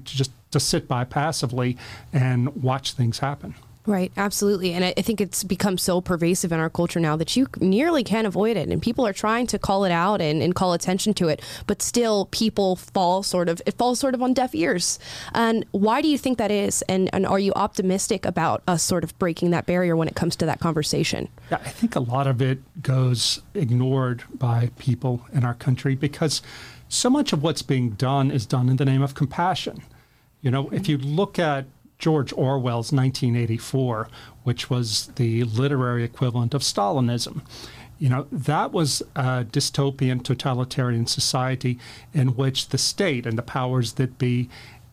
to sit by passively and watch things happen. Right, absolutely. And I I think it's become so pervasive in our culture now that you nearly can't avoid it. And people are trying to call it out and, and call attention to it. But still, people fall sort of, it falls sort of on deaf ears. And why do you think that is? And, and are you optimistic about us sort of breaking that barrier when it comes to that conversation? Yeah, I think a lot of it goes ignored by people in our country because so much of what's being done is done in the name of compassion. You know, if you look at George Orwell's nineteen eighty-four, which was the literary equivalent of Stalinism. You know, that was a dystopian totalitarian society in which the state and the powers that be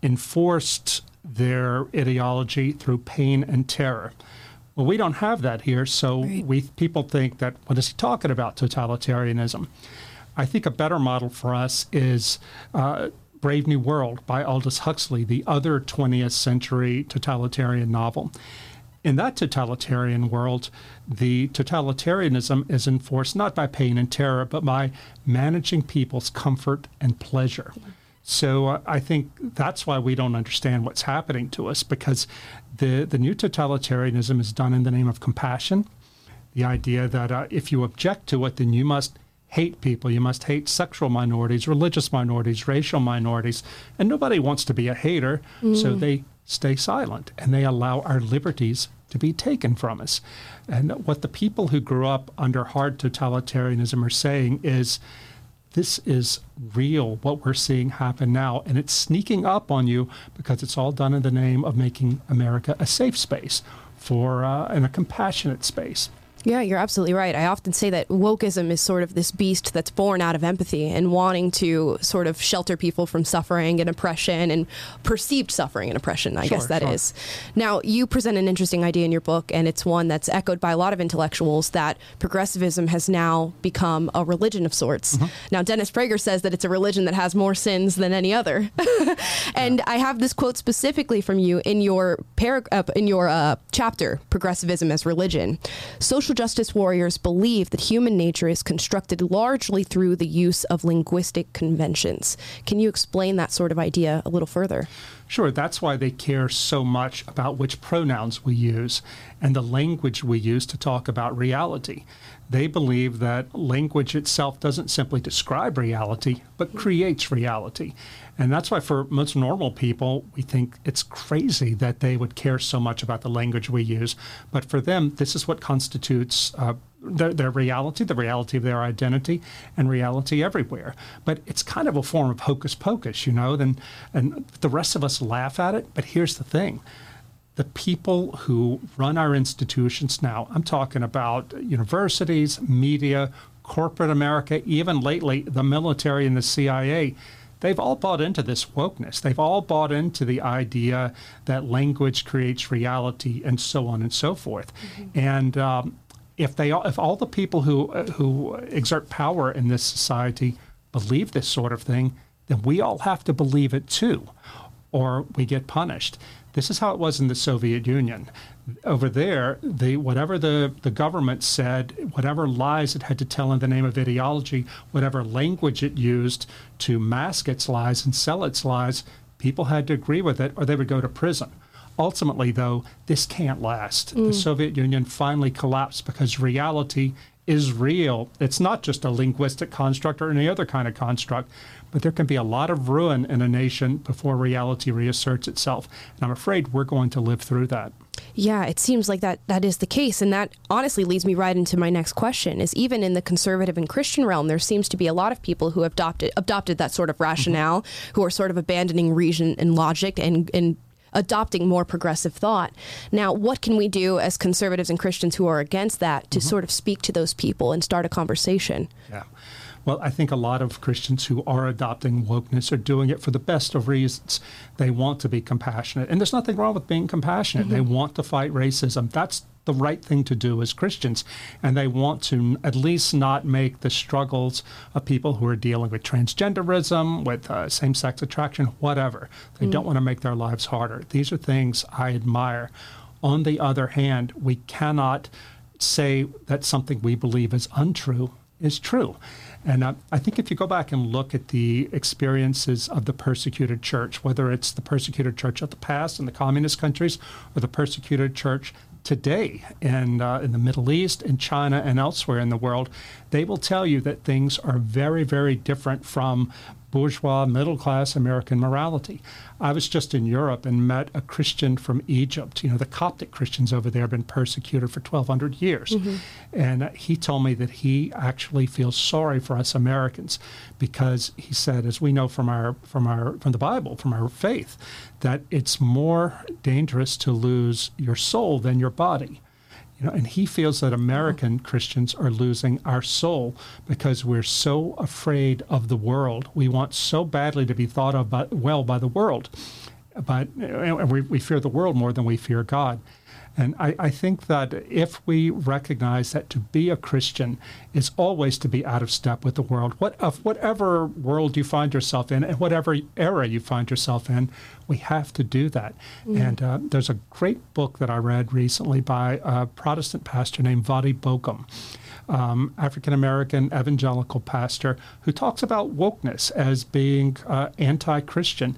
enforced their ideology through pain and terror. Well, we don't have that here, so right. we people think that, what is he talking about, totalitarianism? I think a better model for us is uh, Brave New World by Aldous Huxley, the other twentieth century totalitarian novel. In that totalitarian world, the totalitarianism is enforced not by pain and terror, but by managing people's comfort and pleasure. So uh, I think that's why we don't understand what's happening to us, because the, the new totalitarianism is done in the name of compassion. The idea that uh, if you object to it, then you must hate people. You must hate sexual minorities, religious minorities, racial minorities. And nobody wants to be a hater, mm. so they stay silent and they allow our liberties to be taken from us. And what the people who grew up under hard totalitarianism are saying is, this is real, what we're seeing happen now, and it's sneaking up on you because it's all done in the name of making America a safe space for uh, and a compassionate space. Yeah, you're absolutely right. I often say that wokeism is sort of this beast that's born out of empathy and wanting to sort of shelter people from suffering and oppression and perceived suffering and oppression, I Sure, guess that sure. is. Now, you present an interesting idea in your book, and it's one that's echoed by a lot of intellectuals, that progressivism has now become a religion of sorts. Mm-hmm. Now, Dennis Prager says that it's a religion that has more sins than any other. And yeah. I have this quote specifically from you in your, parag- uh, in your uh, chapter, Progressivism as Religion. Social justice warriors believe that human nature is constructed largely through the use of linguistic conventions. Can you explain that sort of idea a little further? Sure. That's why they care so much about which pronouns we use and the language we use to talk about reality. They believe that language itself doesn't simply describe reality, but creates reality. And that's why for most normal people, we think it's crazy that they would care so much about the language we use. But for them, this is what constitutes uh, their, their reality, the reality of their identity, and reality everywhere. But it's kind of a form of hocus pocus, you know, and, and the rest of us laugh at it. But here's the thing. The people who run our institutions now, I'm talking about universities, media, corporate America, even lately the military and the C I A, they've all bought into this wokeness. They've all bought into the idea that language creates reality and so on and so forth. Mm-hmm. And um, if they, if all the people who who exert power in this society believe this sort of thing, then we all have to believe it too, or we get punished. This is how it was in the Soviet Union. Over there, the whatever the, the government said, whatever lies it had to tell in the name of ideology, whatever language it used to mask its lies and sell its lies, people had to agree with it or they would go to prison. Ultimately, though, this can't last. Mm. The Soviet Union finally collapsed because reality is real. It's not just a linguistic construct or any other kind of construct, but there can be a lot of ruin in a nation before reality reasserts itself. And I'm afraid we're going to live through that. Yeah, it seems like that that is the case. And that honestly leads me right into my next question, is even in the conservative and Christian realm, there seems to be a lot of people who have adopted, adopted that sort of rationale, mm-hmm. who are sort of abandoning reason and logic and, and adopting more progressive thought. Now, what can we do as conservatives and Christians who are against that to mm-hmm. sort of speak to those people and start a conversation? Yeah. Well, I think a lot of Christians who are adopting wokeness are doing it for the best of reasons. They want to be compassionate. And there's nothing wrong with being compassionate. Mm-hmm. They want to fight racism. That's the right thing to do as Christians. And they want to at least not make the struggles of people who are dealing with transgenderism, with uh, same-sex attraction, whatever. They mm-hmm. don't want to make their lives harder. These are things I admire. On the other hand, we cannot say that something we believe is untrue is true. And uh, I think if you go back and look at the experiences of the persecuted church, whether it's the persecuted church of the past in the communist countries or the persecuted church today in, uh, in the Middle East, in China, and elsewhere in the world, they will tell you that things are very, very different from bourgeois, middle-class American morality. I was just in Europe and met a Christian from Egypt. You know, the Coptic Christians over there have been persecuted for twelve hundred years. Mm-hmm. And uh, he told me that he actually feels sorry for us Americans because he said, as we know from our from our from the Bible, from our faith, that it's more dangerous to lose your soul than your body. You know, and he feels that American Christians are losing our soul because we're so afraid of the world. We want so badly to be thought of by, well by the world, but and we, we fear the world more than we fear God. And I, I think that if we recognize that to be a Christian is always to be out of step with the world, what of whatever world you find yourself in and whatever era you find yourself in, we have to do that. Mm. And uh, there's a great book that I read recently by a Protestant pastor named Vadi Bokum, um, African-American evangelical pastor, who talks about wokeness as being uh, anti-Christian.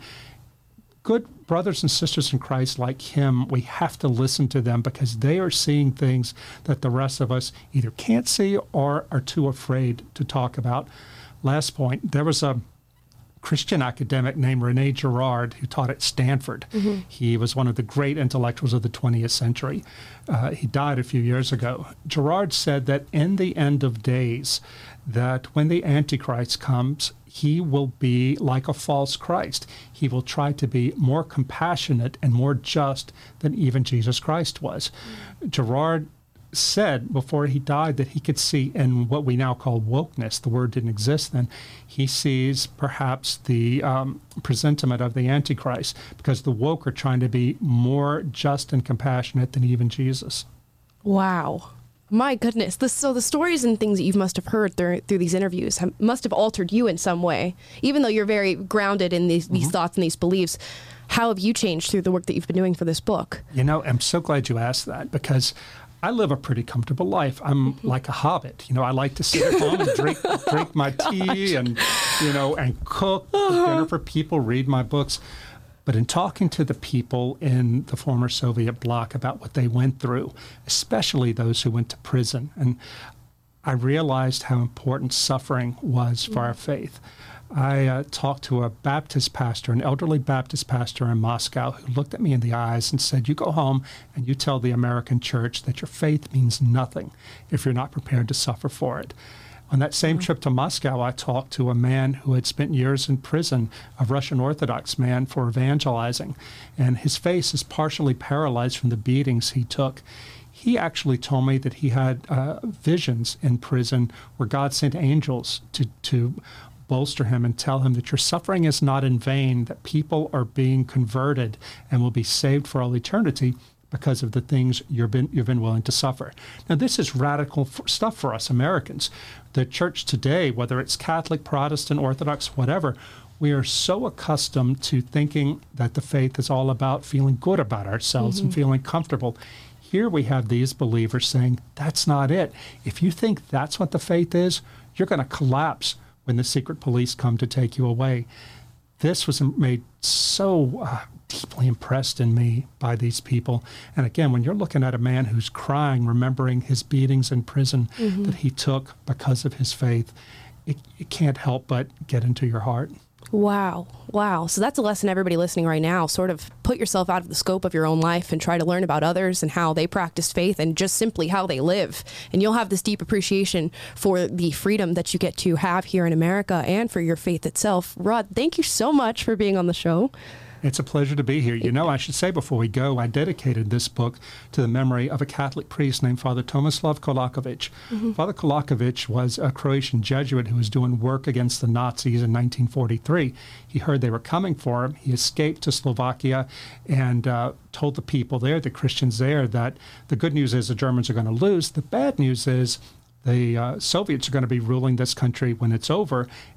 Good brothers and sisters in Christ like him, we have to listen to them because they are seeing things that the rest of us either can't see or are too afraid to talk about. Last point, there was a Christian academic named Rene Girard who taught at Stanford. Mm-hmm. He was one of the great intellectuals of the twentieth century. Uh, he died a few years ago. Girard said that in the end of days, that when the Antichrist comes, he will be like a false Christ. He will try to be more compassionate and more just than even Jesus Christ was. Mm. Girard said before he died that he could see in what we now call wokeness, the word didn't exist then, he sees perhaps the um, presentiment of the Antichrist because the woke are trying to be more just and compassionate than even Jesus. Wow. My goodness. This, so the stories and things that you must have heard through, through these interviews have, must have altered you in some way, even though you're very grounded in these, mm-hmm. these thoughts and these beliefs. How have you changed through the work that you've been doing for this book? You know, I'm so glad you asked that because I live a pretty comfortable life. I'm mm-hmm. like a hobbit. You know, I like to sit at home and drink drink my tea and, you know, and cook uh-huh. dinner for people, read my books. But in talking to the people in the former Soviet bloc about what they went through, especially those who went to prison, and I realized how important suffering was for our faith. I uh, talked to a Baptist pastor, an elderly Baptist pastor in Moscow, who looked at me in the eyes and said, you go home and you tell the American church that your faith means nothing if you're not prepared to suffer for it. On that same trip to Moscow, I talked to a man who had spent years in prison, a Russian Orthodox man, for evangelizing, and his face is partially paralyzed from the beatings he took. He actually told me that he had uh, visions in prison where God sent angels to, to bolster him and tell him that your suffering is not in vain, that people are being converted and will be saved for all eternity because of the things you've been, you've been willing to suffer. Now, this is radical for, stuff for us Americans. The church today, whether it's Catholic, Protestant, Orthodox, whatever, we are so accustomed to thinking that the faith is all about feeling good about ourselves mm-hmm. and feeling comfortable. Here we have these believers saying, that's not it. If you think that's what the faith is, you're going to collapse when the secret police come to take you away. This was made so uh, deeply impressed in me by these people. And again, when you're looking at a man who's crying, remembering his beatings in prison mm-hmm. that he took because of his faith, it, it can't help but get into your heart. Wow. Wow. So that's a lesson everybody listening right now. Sort of put yourself out of the scope of your own life and try to learn about others and how they practice faith and just simply how they live. And you'll have this deep appreciation for the freedom that you get to have here in America and for your faith itself. Rod, thank you so much for being on the show. It's a pleasure to be here. You know, I should say before we go, I dedicated this book to the memory of a Catholic priest named Father Tomislav Kolakovic. Mm-hmm. Father Kolakovic was a Croatian Jesuit who was doing work against the Nazis in nineteen forty-three. He heard they were coming for him. He escaped to Slovakia and uh, told the people there, the Christians there, that the good news is the Germans are going to lose. The bad news is the uh, Soviets are going to be ruling this country when it's over,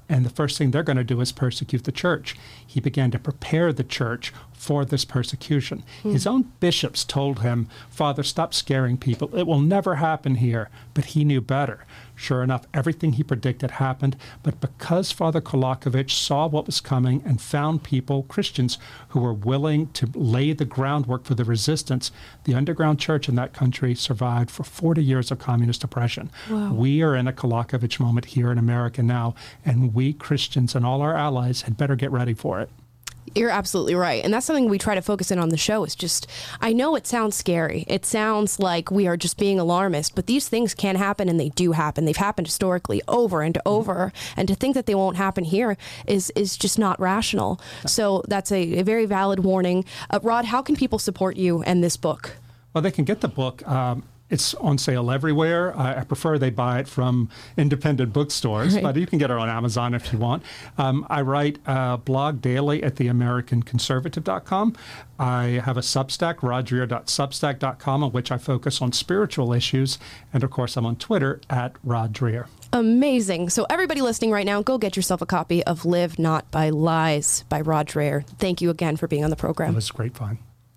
and the first thing they're going to do is persecute the church. He began to prepare the church for this persecution. Mm. His own bishops told him, Father, stop scaring people. It will never happen here. But he knew better. Sure enough, everything he predicted happened. But because Father Kolakovich saw what was coming and found people, Christians, who were willing to lay the groundwork for the resistance, the underground church in that country survived for forty years of communist oppression. Wow. We are in a Kolakovich moment here in America now, and we Christians and all our allies had better get ready for it. You're absolutely right. And that's something we try to focus in on the show is just, I know it sounds scary. It sounds like we are just being alarmist, but these things can happen and they do happen. They've happened historically over and over. And to think that they won't happen here is is just not rational. So that's a, a very valid warning. Uh, Rod, how can people support you and this book? Well, they can get the book. Um, It's on sale everywhere. I, I prefer they buy it from independent bookstores, right. But you can get it on Amazon if you want. Um, I write a blog daily at the american conservative dot com. I have a Substack, rod dreher dot substack dot com, on which I focus on spiritual issues. And, of course, I'm on Twitter at Rod Dreher. Amazing. So everybody listening right now, go get yourself a copy of Live Not by Lies by Rod Dreher. Thank you again for being on the program. It was great fun.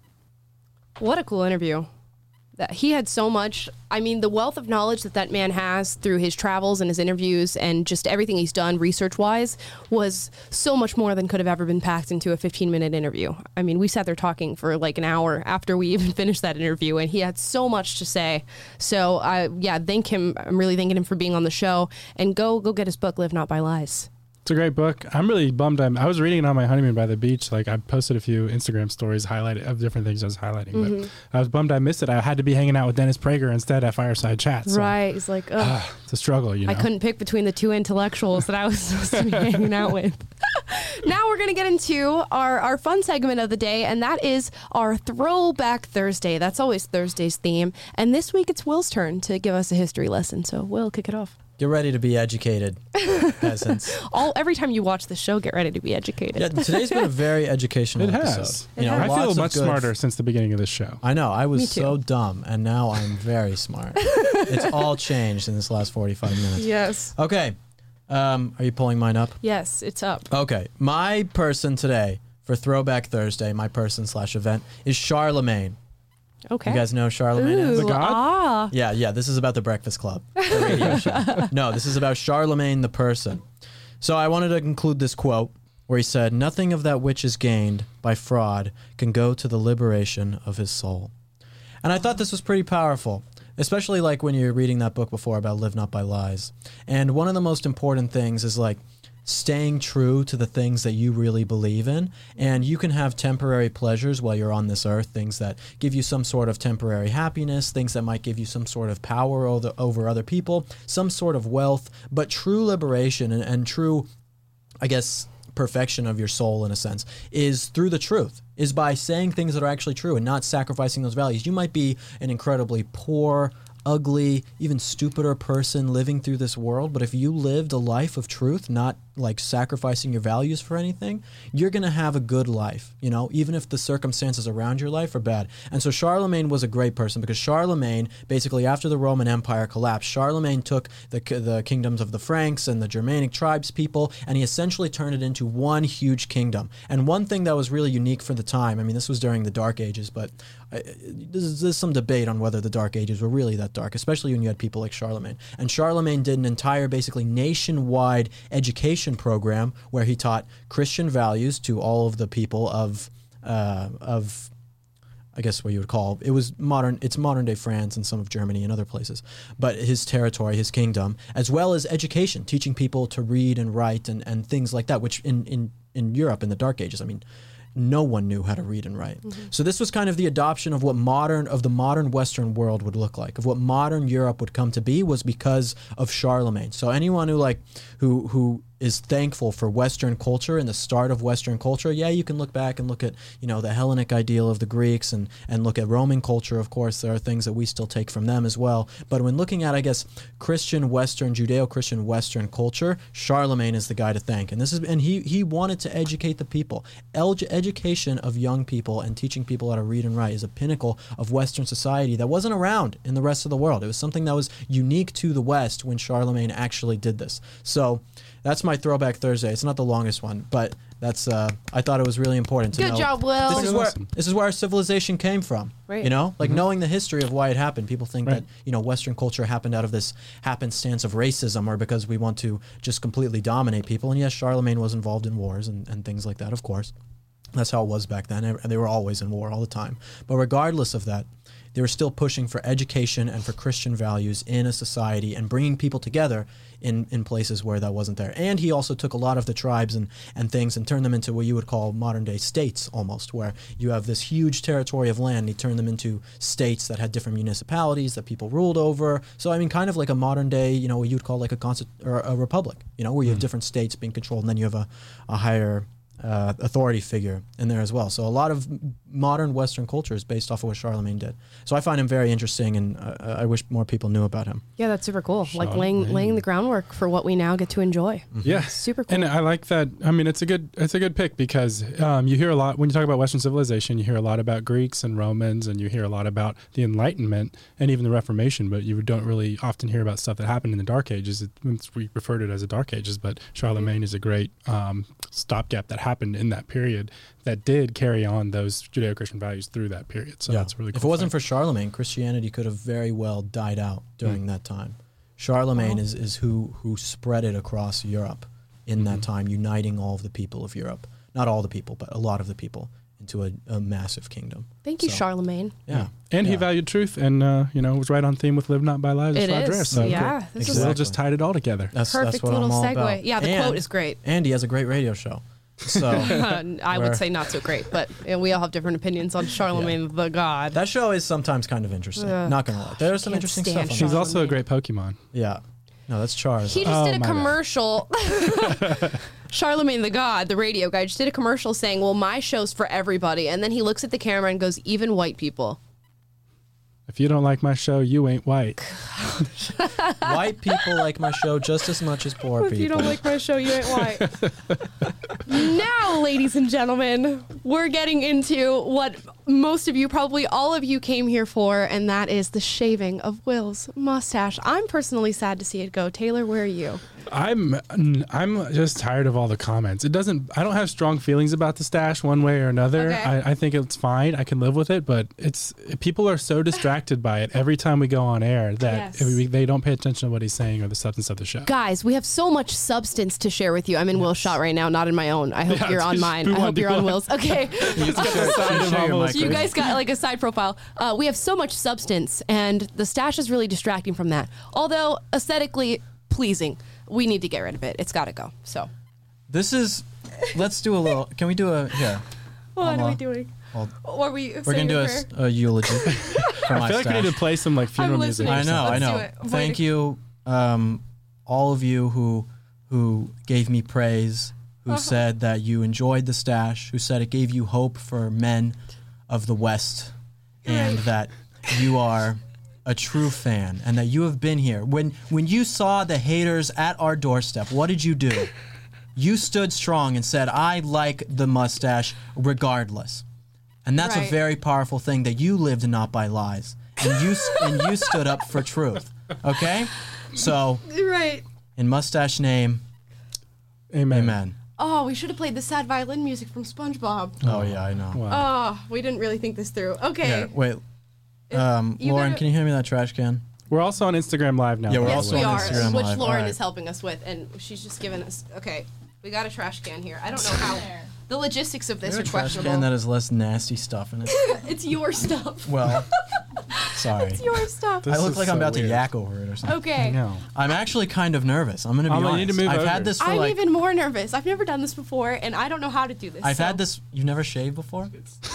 What a cool interview. That he had so much, I mean, the wealth of knowledge that that man has through his travels and his interviews and just everything he's done research-wise was so much more than could have ever been packed into a fifteen-minute interview. I mean, we sat there talking for like an hour after we even finished that interview, and he had so much to say. So, I, yeah, thank him. I'm really thanking him for being on the show. And go go get his book, Live Not by Lies. It's a great book. I'm really bummed. I'm, I was reading it on my honeymoon by the beach. Like, I posted a few Instagram stories highlighted of different things I was highlighting. Mm-hmm. But I was bummed I missed it. I had to be hanging out with Dennis Prager instead at Fireside Chat. So. Right. It's like, ugh. It's a struggle, you know. I couldn't pick between the two intellectuals that I was supposed to be hanging out with. Now we're going to get into our, our fun segment of the day, and that is our Throwback Thursday. That's always Thursday's theme. And this week it's Will's turn to give us a history lesson. So, Will, kick it off. Get ready to be educated, peasants. All every time you watch the show, get ready to be educated. Yeah, today's been a very educational it has. episode. It you know, has. I feel much good... smarter since the beginning of this show. I know. I was so dumb, and now I'm very smart. It's all changed in this last forty-five minutes. Yes. Okay. Um, are you pulling mine up? Yes, it's up. Okay. My person today for Throwback Thursday, my person slash event, is Charlemagne. Okay. You guys know Charlemagne Ooh, is? The god? Ah. Yeah, yeah. This is about the Breakfast Club, the radio show. No, this is about Charlemagne the person. So I wanted to conclude this quote where he said, "Nothing of that which is gained by fraud can go to the liberation of his soul." And I thought this was pretty powerful, especially like when you're reading that book before about Live Not by Lies. And one of the most important things is like staying true to the things that you really believe in. And you can have temporary pleasures while you're on this earth, things that give you some sort of temporary happiness, things that might give you some sort of power over, over other people, some sort of wealth, but true liberation and, and true, I guess, perfection of your soul in a sense is through the truth, is by saying things that are actually true and not sacrificing those values. You might be an incredibly poor, ugly, even stupider person living through this world, but if you lived a life of truth, not like sacrificing your values for anything, you're going to have a good life, you know, even if the circumstances around your life are bad. And so Charlemagne was a great person because Charlemagne, basically after the Roman Empire collapsed, Charlemagne took the the kingdoms of the Franks and the Germanic tribes people, and he essentially turned it into one huge kingdom. And one thing that was really unique for the time, I mean, this was during the Dark Ages, but I, there's, there's some debate on whether the Dark Ages were really that dark, especially when you had people like Charlemagne. And Charlemagne did an entire, basically nationwide education program where he taught Christian values to all of the people of uh, of I guess what you would call it was modern it's modern day France and some of Germany and other places, but his territory, his kingdom, as well as education, teaching people to read and write and, and things like that, which in, in, in Europe in the Dark Ages, I mean, no one knew how to read and write. Mm-hmm. So this was kind of the adoption of what modern, of the modern Western world would look like, of what modern Europe would come to be, was because of Charlemagne. So anyone who like, who, who is thankful for Western culture and the start of Western culture, yeah, you can look back and look at, you know, the Hellenic ideal of the Greeks and, and look at Roman culture. Of course, there are things that we still take from them as well. But when looking at, I guess, Christian Western, Judeo-Christian Western culture, Charlemagne is the guy to thank. And this is, and he, he wanted to educate the people. Edu- education of young people and teaching people how to read and write is a pinnacle of Western society that wasn't around in the rest of the world. It was something that was unique to the West when Charlemagne actually did this. So that's my Throwback Thursday. It's not the longest one, but that's. Uh, I thought it was really important to Good know. job, Will. This is where Awesome. this is where our civilization came from. Right. You know, like knowing the history of why it happened. People think Right. that you know Western culture happened out of this happenstance of racism, or because we want to just completely dominate people. And yes, Charlemagne was involved in wars and, and things like that. Of course, that's how it was back then. And they were always in war all the time. But regardless of that, they were still pushing for education and for Christian values in a society and bringing people together in, in places where that wasn't there. And he also took a lot of the tribes and, and things and turned them into what you would call modern day states almost, where you have this huge territory of land. And he turned them into states that had different municipalities that people ruled over. So, I mean, kind of like a modern day, you know, what you'd call like a, consti- or a republic, you know, where you have different states being controlled and then you have a, a higher Uh, authority figure in there as well. So a lot of modern Western culture is based off of what Charlemagne did. So I find him very interesting, and uh, I wish more people knew about him. Yeah, that's super cool. Like laying laying the groundwork for what we now get to enjoy. Yeah, Super cool. And I like that. I mean, it's a good it's a good pick because um, you hear a lot when you talk about Western civilization. You hear a lot about Greeks and Romans, and you hear a lot about the Enlightenment and even the Reformation. But you don't really often hear about stuff that happened in the Dark Ages. It, we refer to it as the Dark Ages, but Charlemagne is a great um, stopgap that happened in that period that did carry on those Judeo-Christian values through that period. So that's really cool. If it wasn't for Charlemagne, Christianity could have very well died out during Mm. that time. Charlemagne is, is who, who spread it across Europe in that time, uniting all of the people of Europe. Not all the people, but a lot of the people into a, a massive kingdom. Thank you, So, Charlemagne. Yeah. And he Yeah. valued truth, and uh, you know, was right on theme with "Live not by lies, It by is. dress." So Yeah, this so is Will Exactly. just tied it all together. That's, perfect that's what little I'm all segue. about. Yeah, the and, quote is great. And he has a great radio show. So I Where- would say not so great, but uh, we all have different opinions on Charlemagne the God. that show is sometimes kind of interesting. Ugh, Not gonna lie, there's some can't interesting stand stuff. On She's there. also a great Pokemon. Yeah. No, that's Charles. He just Oh, did a my bad. commercial. Charlemagne the God, the radio guy, just did a commercial saying, well, my show's for everybody. And then he looks at the camera and goes, even white people. If you don't like my show, you ain't white. White people like my show just as much as poor If people. you don't like my show, you ain't white. Now, ladies and gentlemen, we're getting into what most of you, probably all of you, came here for, and that is the shaving of Will's mustache. I'm personally sad to see it go. Taylor, where are you? I'm I'm just tired of all the comments. It doesn't. I don't have strong feelings about the stash one way or another. Okay. I, I think it's fine. I can live with it. But it's people are so distracted by it every time we go on air that Yes. we, they don't pay attention to what he's saying or the substance of the show. Guys, we have so much substance to share with you. I'm in Will's shot right now, not in my own. I hope Yeah, you're on just mine. do I one, hope do you're on one. Will's. Okay. You can share- you can share your mic, You please. guys got like a side profile. Uh, we have so much substance, and the stash is really distracting from that. Although aesthetically pleasing, we need to get rid of it. It's got to go. So, This is. Let's do a little. Can we do a here? what Hold are we on. doing? Hold- Or are we? We're gonna do a, s- a eulogy. for my I feel like we stash. need to play some like funeral music. listening. or I know, something. I Let's know. do it. I'm Thank waiting. you, um, all of you who who gave me praise, who Uh-huh. said that you enjoyed the stash, who said it gave you hope for men of the West, and that you are a true fan, and that you have been here. When when you saw the haters at our doorstep, what did you do? You stood strong and said, "I like the mustache regardless." And that's Right. a very powerful thing, that you lived not by lies. And you s- and you stood up for truth. Okay? So, Right. in mustache name, Amen. amen. Oh, we should have played the sad violin music from SpongeBob. Oh yeah, I know. Wow. Oh, we didn't really think this through. Okay. Here, wait. Um, you Lauren, better- can you hand me that trash can? We're also on Instagram Live now. Yeah, we're by the Yes, also way. we on are, Instagram which Live. Lauren All right. is helping us with, and she's just given us. Okay, we got a trash can here. I don't know how the logistics of this Is there are a trash questionable. can that has less nasty stuff in it? It's your stuff. Well, sorry. It's your stuff. This I look is like I'm so about weird. to yak over it or something. Okay. No. I'm actually kind of nervous. I'm gonna be Oh, you honest. need to move I've over. had this for I'm like. even more nervous. I've never done this before, and I don't know how to do this. I've so- had this. You've never shaved before?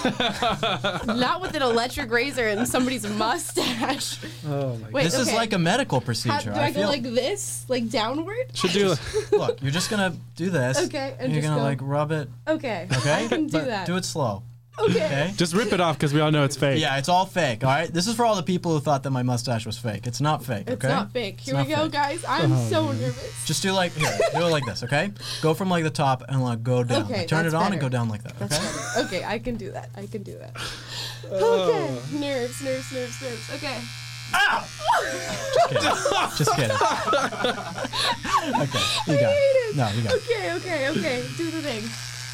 not with an electric razor and somebody's mustache. Oh my. Wait, This is okay. like a medical How, procedure. do I, I go feel. like this, like downward? Should do. Look, you're just gonna do this. Okay, and you're just gonna go- like rub it. Okay. Okay. I can do But that. Do it slow. Okay. Okay. Just rip it off because we all know it's fake. Yeah, it's all fake. All right. This is for all the people who thought that my mustache was fake. It's not fake. It's Okay. not fake. It's Here not we go, fake. guys. I'm Oh, so man. nervous. Just do like here. Do it like this. Okay. Go from like the top and like go down. Okay, Like, turn it that's on and better. go down like that. That's Okay. better. Okay, I can do that. I can do that. Oh. Okay. Nerves, nerves, nerves, nerves. Okay. kidding. Just kidding. Okay, you got it. No, you got it. Okay, okay, okay. Do the thing.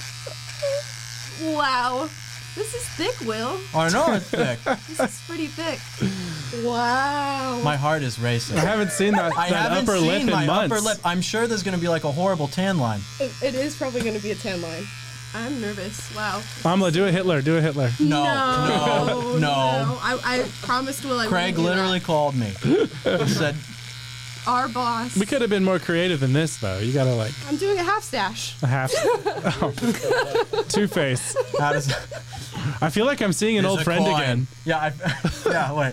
Wow. This is thick, Will. I know it's thick. This is pretty thick. Wow. My heart is racing. I haven't seen that, I that haven't upper seen lip in my months. upper lip. I'm sure there's going to be like a horrible tan line. It, it is probably going to be a tan line. I'm nervous. Wow. Amla, do a Hitler. Do a Hitler. No, No, no, no. I, I promised Will I Craig wouldn't do literally that. called me. He said, Our boss. We could have been more creative than this, though. You gotta like I'm doing a half stash. a half. Oh. Two Face. how does I feel like I'm seeing an There's old a friend coin. again. Yeah, I, yeah, wait.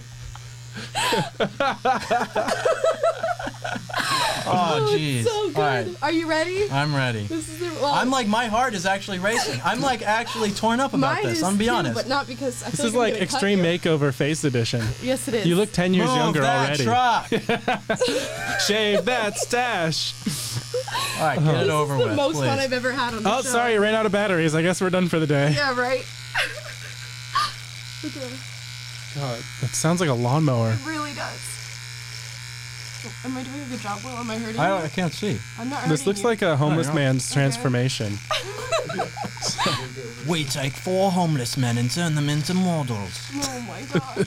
Oh, jeez. So good. All right, Are you ready? I'm ready. This is the, well, I'm like, my heart is actually racing. I'm like actually torn up about mine this. is I'm gonna be too, honest. but not because I This feel is like, like I'm gonna cut Extreme you. Makeover Face Edition. Yes, it is. You look ten years Move younger that already. truck. Shave that stash. All right, get it over the with, most please. fun I've ever had on the Oh, show. sorry, I ran out of batteries. I guess we're done for the day. Yeah, right. Look at it. God, that sounds like a lawnmower. It really does. Am I doing a good job, Will? Am I hurting I, you? don't, I can't see. I'm not This hurting looks you. like a homeless No, you're not. man's transformation. We take four homeless men and turn them into models. Oh my gosh.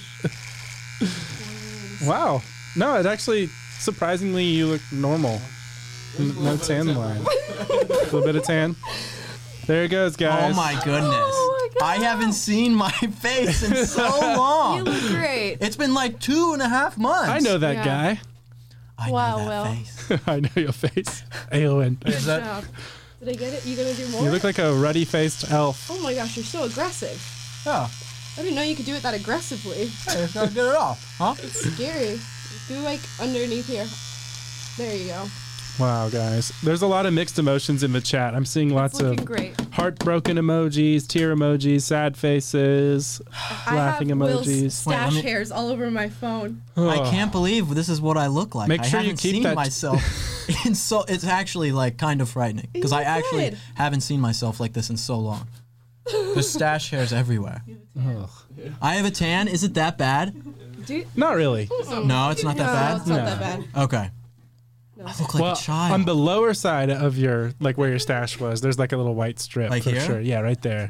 Wow. No, it actually, surprisingly, you look normal. N- No tan line. A little bit of tan. There it goes, guys. Oh my goodness. Oh my God. I haven't seen my face in so You long. look great. It's been like two and a half months. I know that Yeah. guy. I Wow, know that Will. face. I know your face. Aowen. Good Is that- job. Did I get it? You gonna do more? You look like a ruddy-faced elf. Oh my gosh, you're so aggressive. Yeah. I didn't know you could do it that aggressively. Hey, it's not good at all. Huh? It's scary. Do like underneath here. There you go. Wow, guys. There's a lot of mixed emotions in the chat. I'm seeing lots looking of great. heartbroken emojis, tear emojis, sad faces, laughing I have Will's emojis. Wait, stash let me- hairs all over my phone. I can't believe this is what I look like. Make I sure you haven't keep seen that- myself in so it's actually like kind of frightening because I look actually good. haven't seen myself like this in so long. There's stash hairs everywhere. I have a tan. Is it that bad? Do Not really. No, it's not that no, bad. it's not No. that bad. Okay. I look like Well, a child. on the lower side of your, like where your stash was, there's like a little white strip Like for here? sure. Yeah, right there.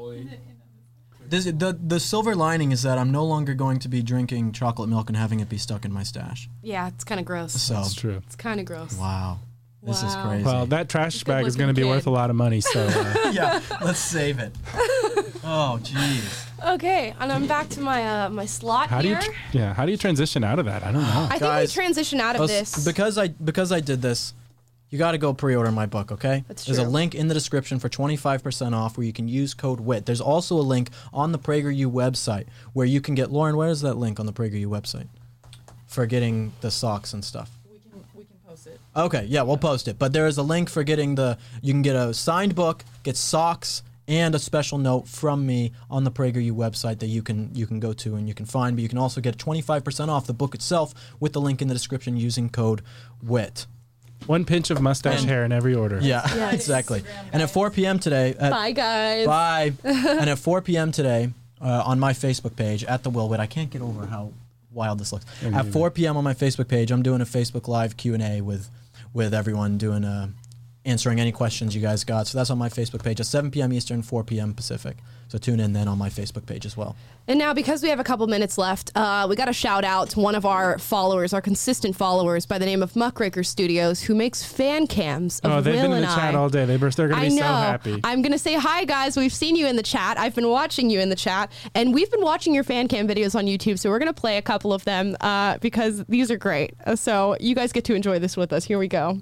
This, the the silver lining is that I'm no longer going to be drinking chocolate milk and having it be stuck in my stash. Yeah, it's kind of gross. So That's true. It's kind of gross. wow, this is Wow. crazy. Well, that trash bag is going to be looking worth a kid. lot of money. So uh, yeah, let's save it. Oh, jeez. Okay, and I'm back to my uh, my slot how do you, here. tr- yeah, how do you transition out of that? I don't know. I think Guys, we transition out of Let's- this. Because I because I did this, you got to go pre-order my book, okay? That's There's a true. link in the description for twenty-five percent off where you can use code W I T. There's also a link on the PragerU website where you can get Lauren, where is that link on the PragerU website for getting the socks and stuff? we can we can post it. Okay, yeah, we'll post it. But there is a link for getting the you can get a signed book, get socks, and a special note from me on the PragerU website that you can you can go to and you can find. But you can also get twenty-five percent off the book itself with the link in the description using code W I T. One pinch of mustache And- hair in every order. Yeah, Yes. exactly. And at four p.m. today, at, Bye guys. bye. And at four p.m. today, uh, on my Facebook page at the Will Witt, I can't get over how wild this looks. At four p.m. on my Facebook page, I'm doing a Facebook Live Q and A with with everyone, doing a answering any questions you guys got. So that's on my Facebook page at seven p.m. Eastern, four p.m. Pacific. So tune in then on my Facebook page as well. And now, because we have a couple minutes left, uh, we got to shout out to one of our followers, our consistent followers, by the name of Muckraker Studios, who makes fan cams of Oh, they've Will been in and the chat I. all day. They were, they're going I to be know. so happy. I'm going to say hi, guys. We've seen you in the chat. I've been watching you in the chat, and we've been watching your fan cam videos on YouTube. So we're going to play a couple of them uh, because these are great. Uh, So you guys get to enjoy this with us. Here we go.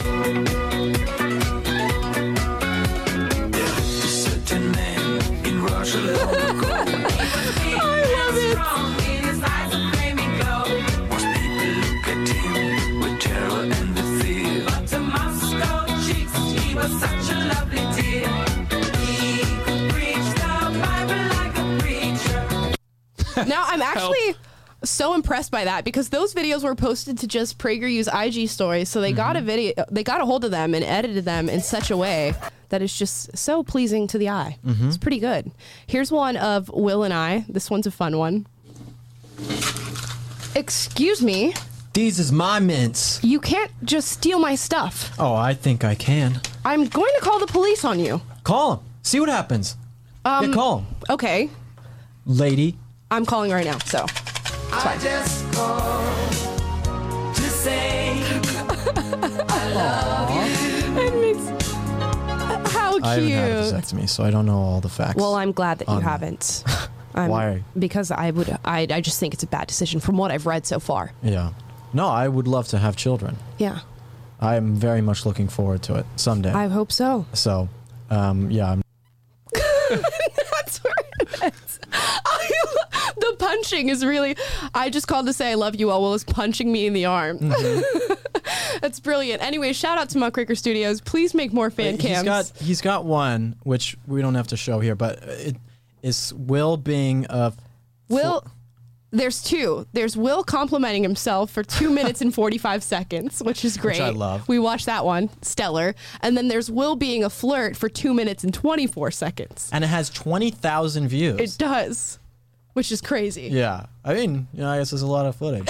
Now, I'm actually so impressed by that because those videos were posted to just PragerU's I G stories. So they got a video, they got a hold of them and edited them in such a way that is just so pleasing to the eye. It's pretty good. Here's one of Will and I. This one's a fun one. Excuse me, These is my mints. You can't just steal my stuff. Oh, I think I can. I'm going to call the police on you. Call him. See what happens. Um, yeah, call him. Okay. Lady. I'm calling right now, so. I just called to say I love you. It makes, how cute. I haven't had a vasectomy, so I don't know all the facts. Well, I'm glad that you on that. haven't. I'm, Why? Because I would. I, I just think it's a bad decision from what I've read so far. Yeah. No, I would love to have children. Yeah. I'm very much looking forward to it someday. I hope so. So, um, yeah. I'm That's where it is. I, the punching is really. I just called to say I love you while Will is punching me in the arm. Mm-hmm. That's brilliant. Anyway, shout out to Muckraker Studios. Please make more fan he's cams. got he's got one which we don't have to show here, but it is Will being a Will. There's two. There's Will complimenting himself for two minutes and forty-five seconds, which is great. Which I love. We watched that one. Stellar. And then there's Will being a flirt for two minutes and twenty-four seconds. and it has twenty thousand views. It does, which is crazy. Yeah, I mean, you know, I guess there's a lot of footage.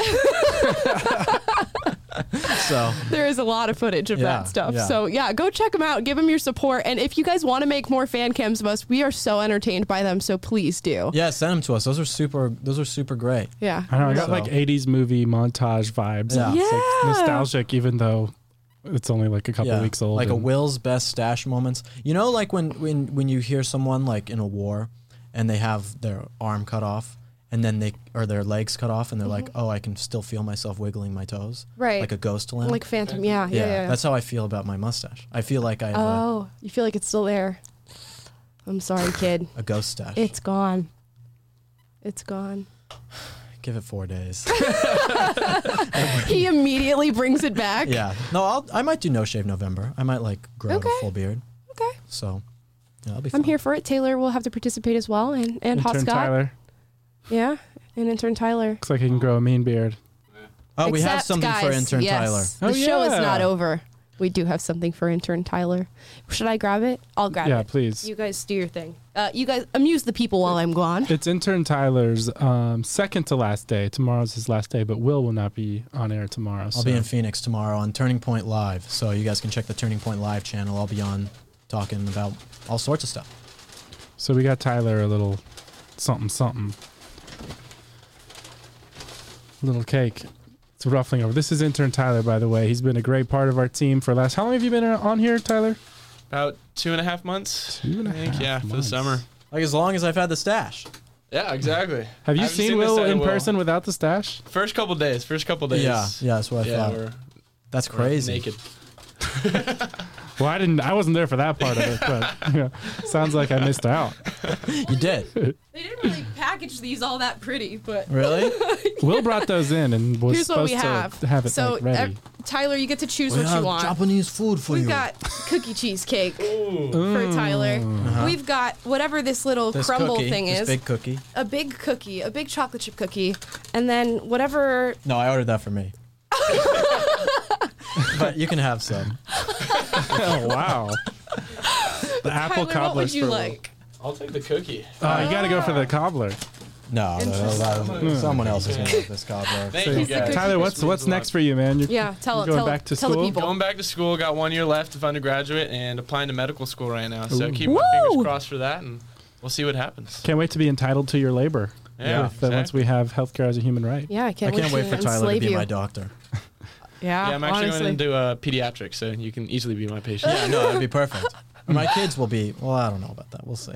So There is a lot of footage of Yeah, that stuff. yeah. So yeah, go check them out. Give them your support. And if you guys want to make more fan cams of us, we are so entertained by them. So please do. yeah, send them to us. Those are super. Those are super great. Yeah. I know. I got So- like eighties movie montage vibes. Yeah. It's like Yeah. nostalgic, even though it's only like a couple Yeah, weeks old. like a and- Will's best stash moments. You know, like when when when you hear someone like in a war, and they have their arm cut off, and then they or their legs cut off, and they're like, oh, I can still feel myself wiggling my toes, Right. like a ghost limb. Like Phantom. Yeah. Yeah. yeah, Yeah. that's how I feel about my mustache. I feel like I have oh, you feel like it's still there. I'm sorry, kid. a, a ghost stash. It's gone. It's gone. Give it four days. He immediately brings it back. Yeah. No, I'll I might do no shave November. I might like grow out Okay. a full beard. Okay. So yeah, that'll be fun. I'm here for it. Taylor will have to participate as well, and and Intern Hot Scott. Tyler Yeah, and intern Tyler. looks like he can grow a mean beard. Oh, we have Except, something for guys, intern yes, Tyler. The Oh, show is yeah. not over. We do have something for intern Tyler. Should I grab it? I'll grab Yeah, it. please. You guys do your thing. Uh, you guys amuse the people while I'm gone. It's intern Tyler's um, second to last day. Tomorrow's his last day, but Will will not be on air tomorrow. I'll so. be in Phoenix tomorrow on Turning Point Live, so you guys can check the Turning Point Live channel. I'll be on talking about all sorts of stuff. So we got Tyler a little something something. Little cake. It's ruffling over. This is intern Tyler, by the way. He's been a great part of our team for last. How long have you been on here, Tyler? About two and a half months. Two and a I think, half yeah, for the months. summer. Like as long as I've had the stash. Yeah, exactly. Have you I haven't seen this Will side of in person without the stash? First couple days. First couple days. Yeah, yeah, that's what I yeah, thought. we're, That's we're crazy. naked. Well, I didn't. I wasn't there for that part of it, but you know, sounds like I missed out. You did. They didn't really package these all that pretty, but Really? Will brought those in and was here's what supposed we have. to have it so, like, ready. uh, Tyler, you get to choose We what have you want. Japanese food for We've you. got cookie cheesecake for Tyler. We've got whatever this little Uh-huh. This crumble cookie, thing this is. big cookie. A big cookie, a big chocolate chip cookie, and then whatever. No, I ordered that for me. But you can have some. Oh wow! The apple Tyler, what cobblers would you for Will. like? I'll take the cookie. Oh, you got to go for the cobbler. No, no, no, no, someone else is going to have this cobbler. Thank So, you, the guys. cookie. Tyler, what's This means what's a lot. next for you, man? You're, Yeah, tell you're going tell, back to tell school. the people. Going back to school, got one year left of undergraduate and applying to medical school right now. So Ooh. keep my Woo! fingers crossed for that, and we'll see what happens. Can't wait to be entitled to your labor. Yeah, with, uh, once exactly. we have healthcare as a human right. Yeah, I can't, I can't wait for to Tyler to enslave be you. my doctor. Yeah, Yeah, I'm actually honestly. going into uh, pediatrics, so you can easily be my patient. Yeah, no, that'd be perfect. My kids will be, well, I don't know about that. We'll see.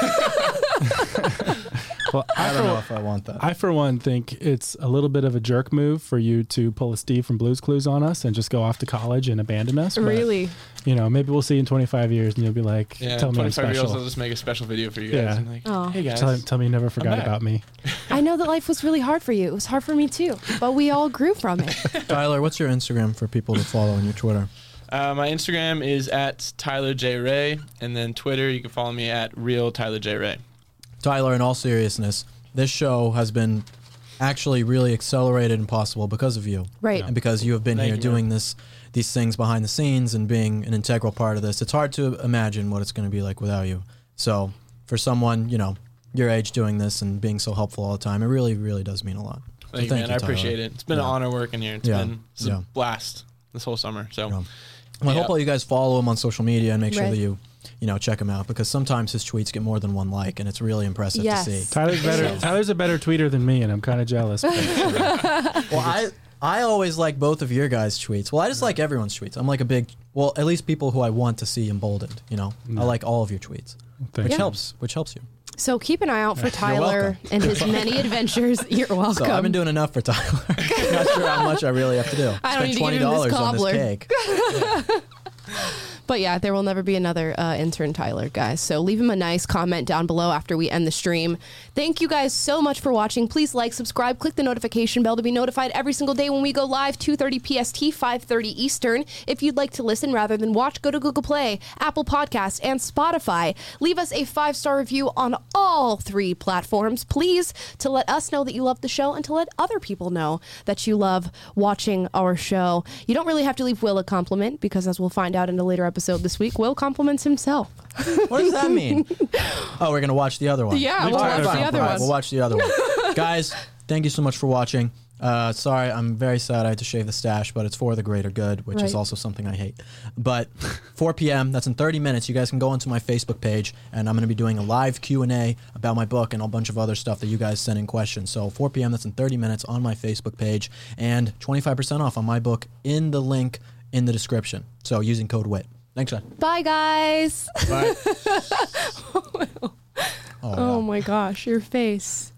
Well, I, I don't know for, if I want that. I, for one, think it's a little bit of a jerk move for you to pull a Steve from Blue's Clues on us and just go off to college and abandon us. But, Really? you know, maybe we'll see you in twenty-five years and you'll be like, Yeah, tell me I'm twenty-five years old, special. I'll just make a special video for you Yeah. guys. And like, Oh. hey guys. Tell, tell me you never forgot back. about me. I know that life was really hard for you. It was hard for me too, but we all grew from it. Tyler, what's your Instagram for people to follow on your Twitter? Uh, my Instagram is at Tyler J Ray, and then Twitter you can follow me at Real Tyler J Ray. Tyler, in all seriousness, this show has been actually really accelerated and possible because of you. Right. And because you have been Thank here you, doing this, these things behind the scenes and being an integral part of this. It's hard to imagine what it's going to be like without you. So for someone, you know, your age doing this and being so helpful all the time, it really, really does mean a lot. Thank you, thank man. you, I appreciate Tyler. it. It's been Yeah. an honor working here. It's Yeah. been it's a Yeah. blast this whole summer. So, Well, I Yeah. hope all you guys follow him on social media and make sure Right. that you, you know, check him out because sometimes his tweets get more than one like, and it's really impressive Yes. to see. Tyler's better. Tyler's a better tweeter than me, and I'm kind of jealous. but- Well, I I always like both of your guys' tweets. Well, I just like everyone's tweets. I'm like a big, well, at least people who I want to see emboldened. You know, I like all of your tweets, Thank which you. helps. Which helps you. So keep an eye out for Tyler welcome. and his many adventures. You're welcome. So I've been doing enough for Tyler. Not sure how much I really have to do. I don't Spent need to twenty get him this dollars on this cobbler. cake. But yeah, there will never be another uh, intern Tyler, guys. So leave him a nice comment down below after we end the stream. Thank you guys so much for watching. Please like, subscribe, click the notification bell to be notified every single day when we go live, two thirty P S T, five thirty Eastern. If you'd like to listen rather than watch, go to Google Play, Apple Podcasts, and Spotify. Leave us a five-star review on all three platforms, please, to let us know that you love the show and to let other people know that you love watching our show. You don't really have to leave Will a compliment because, as we'll find out in a later episode this week, Will compliments himself. What does that mean? Oh, we're gonna watch the other one. Yeah, we'll All watch the fine, other fine. one. We'll watch the other one. Guys, thank you so much for watching. Uh, sorry, I'm very sad I had to shave the stash, but it's for the greater good, which is Right. also something I hate. But four p.m., that's in thirty minutes. You guys can go onto my Facebook page, and I'm going to be doing a live Q and A about my book and a bunch of other stuff that you guys send in questions. So four p.m., that's in thirty minutes on my Facebook page, and twenty-five percent off on my book in the link in the description. So using code W I T. Thanks, John. Bye, guys. Bye. Oh my gosh, your face.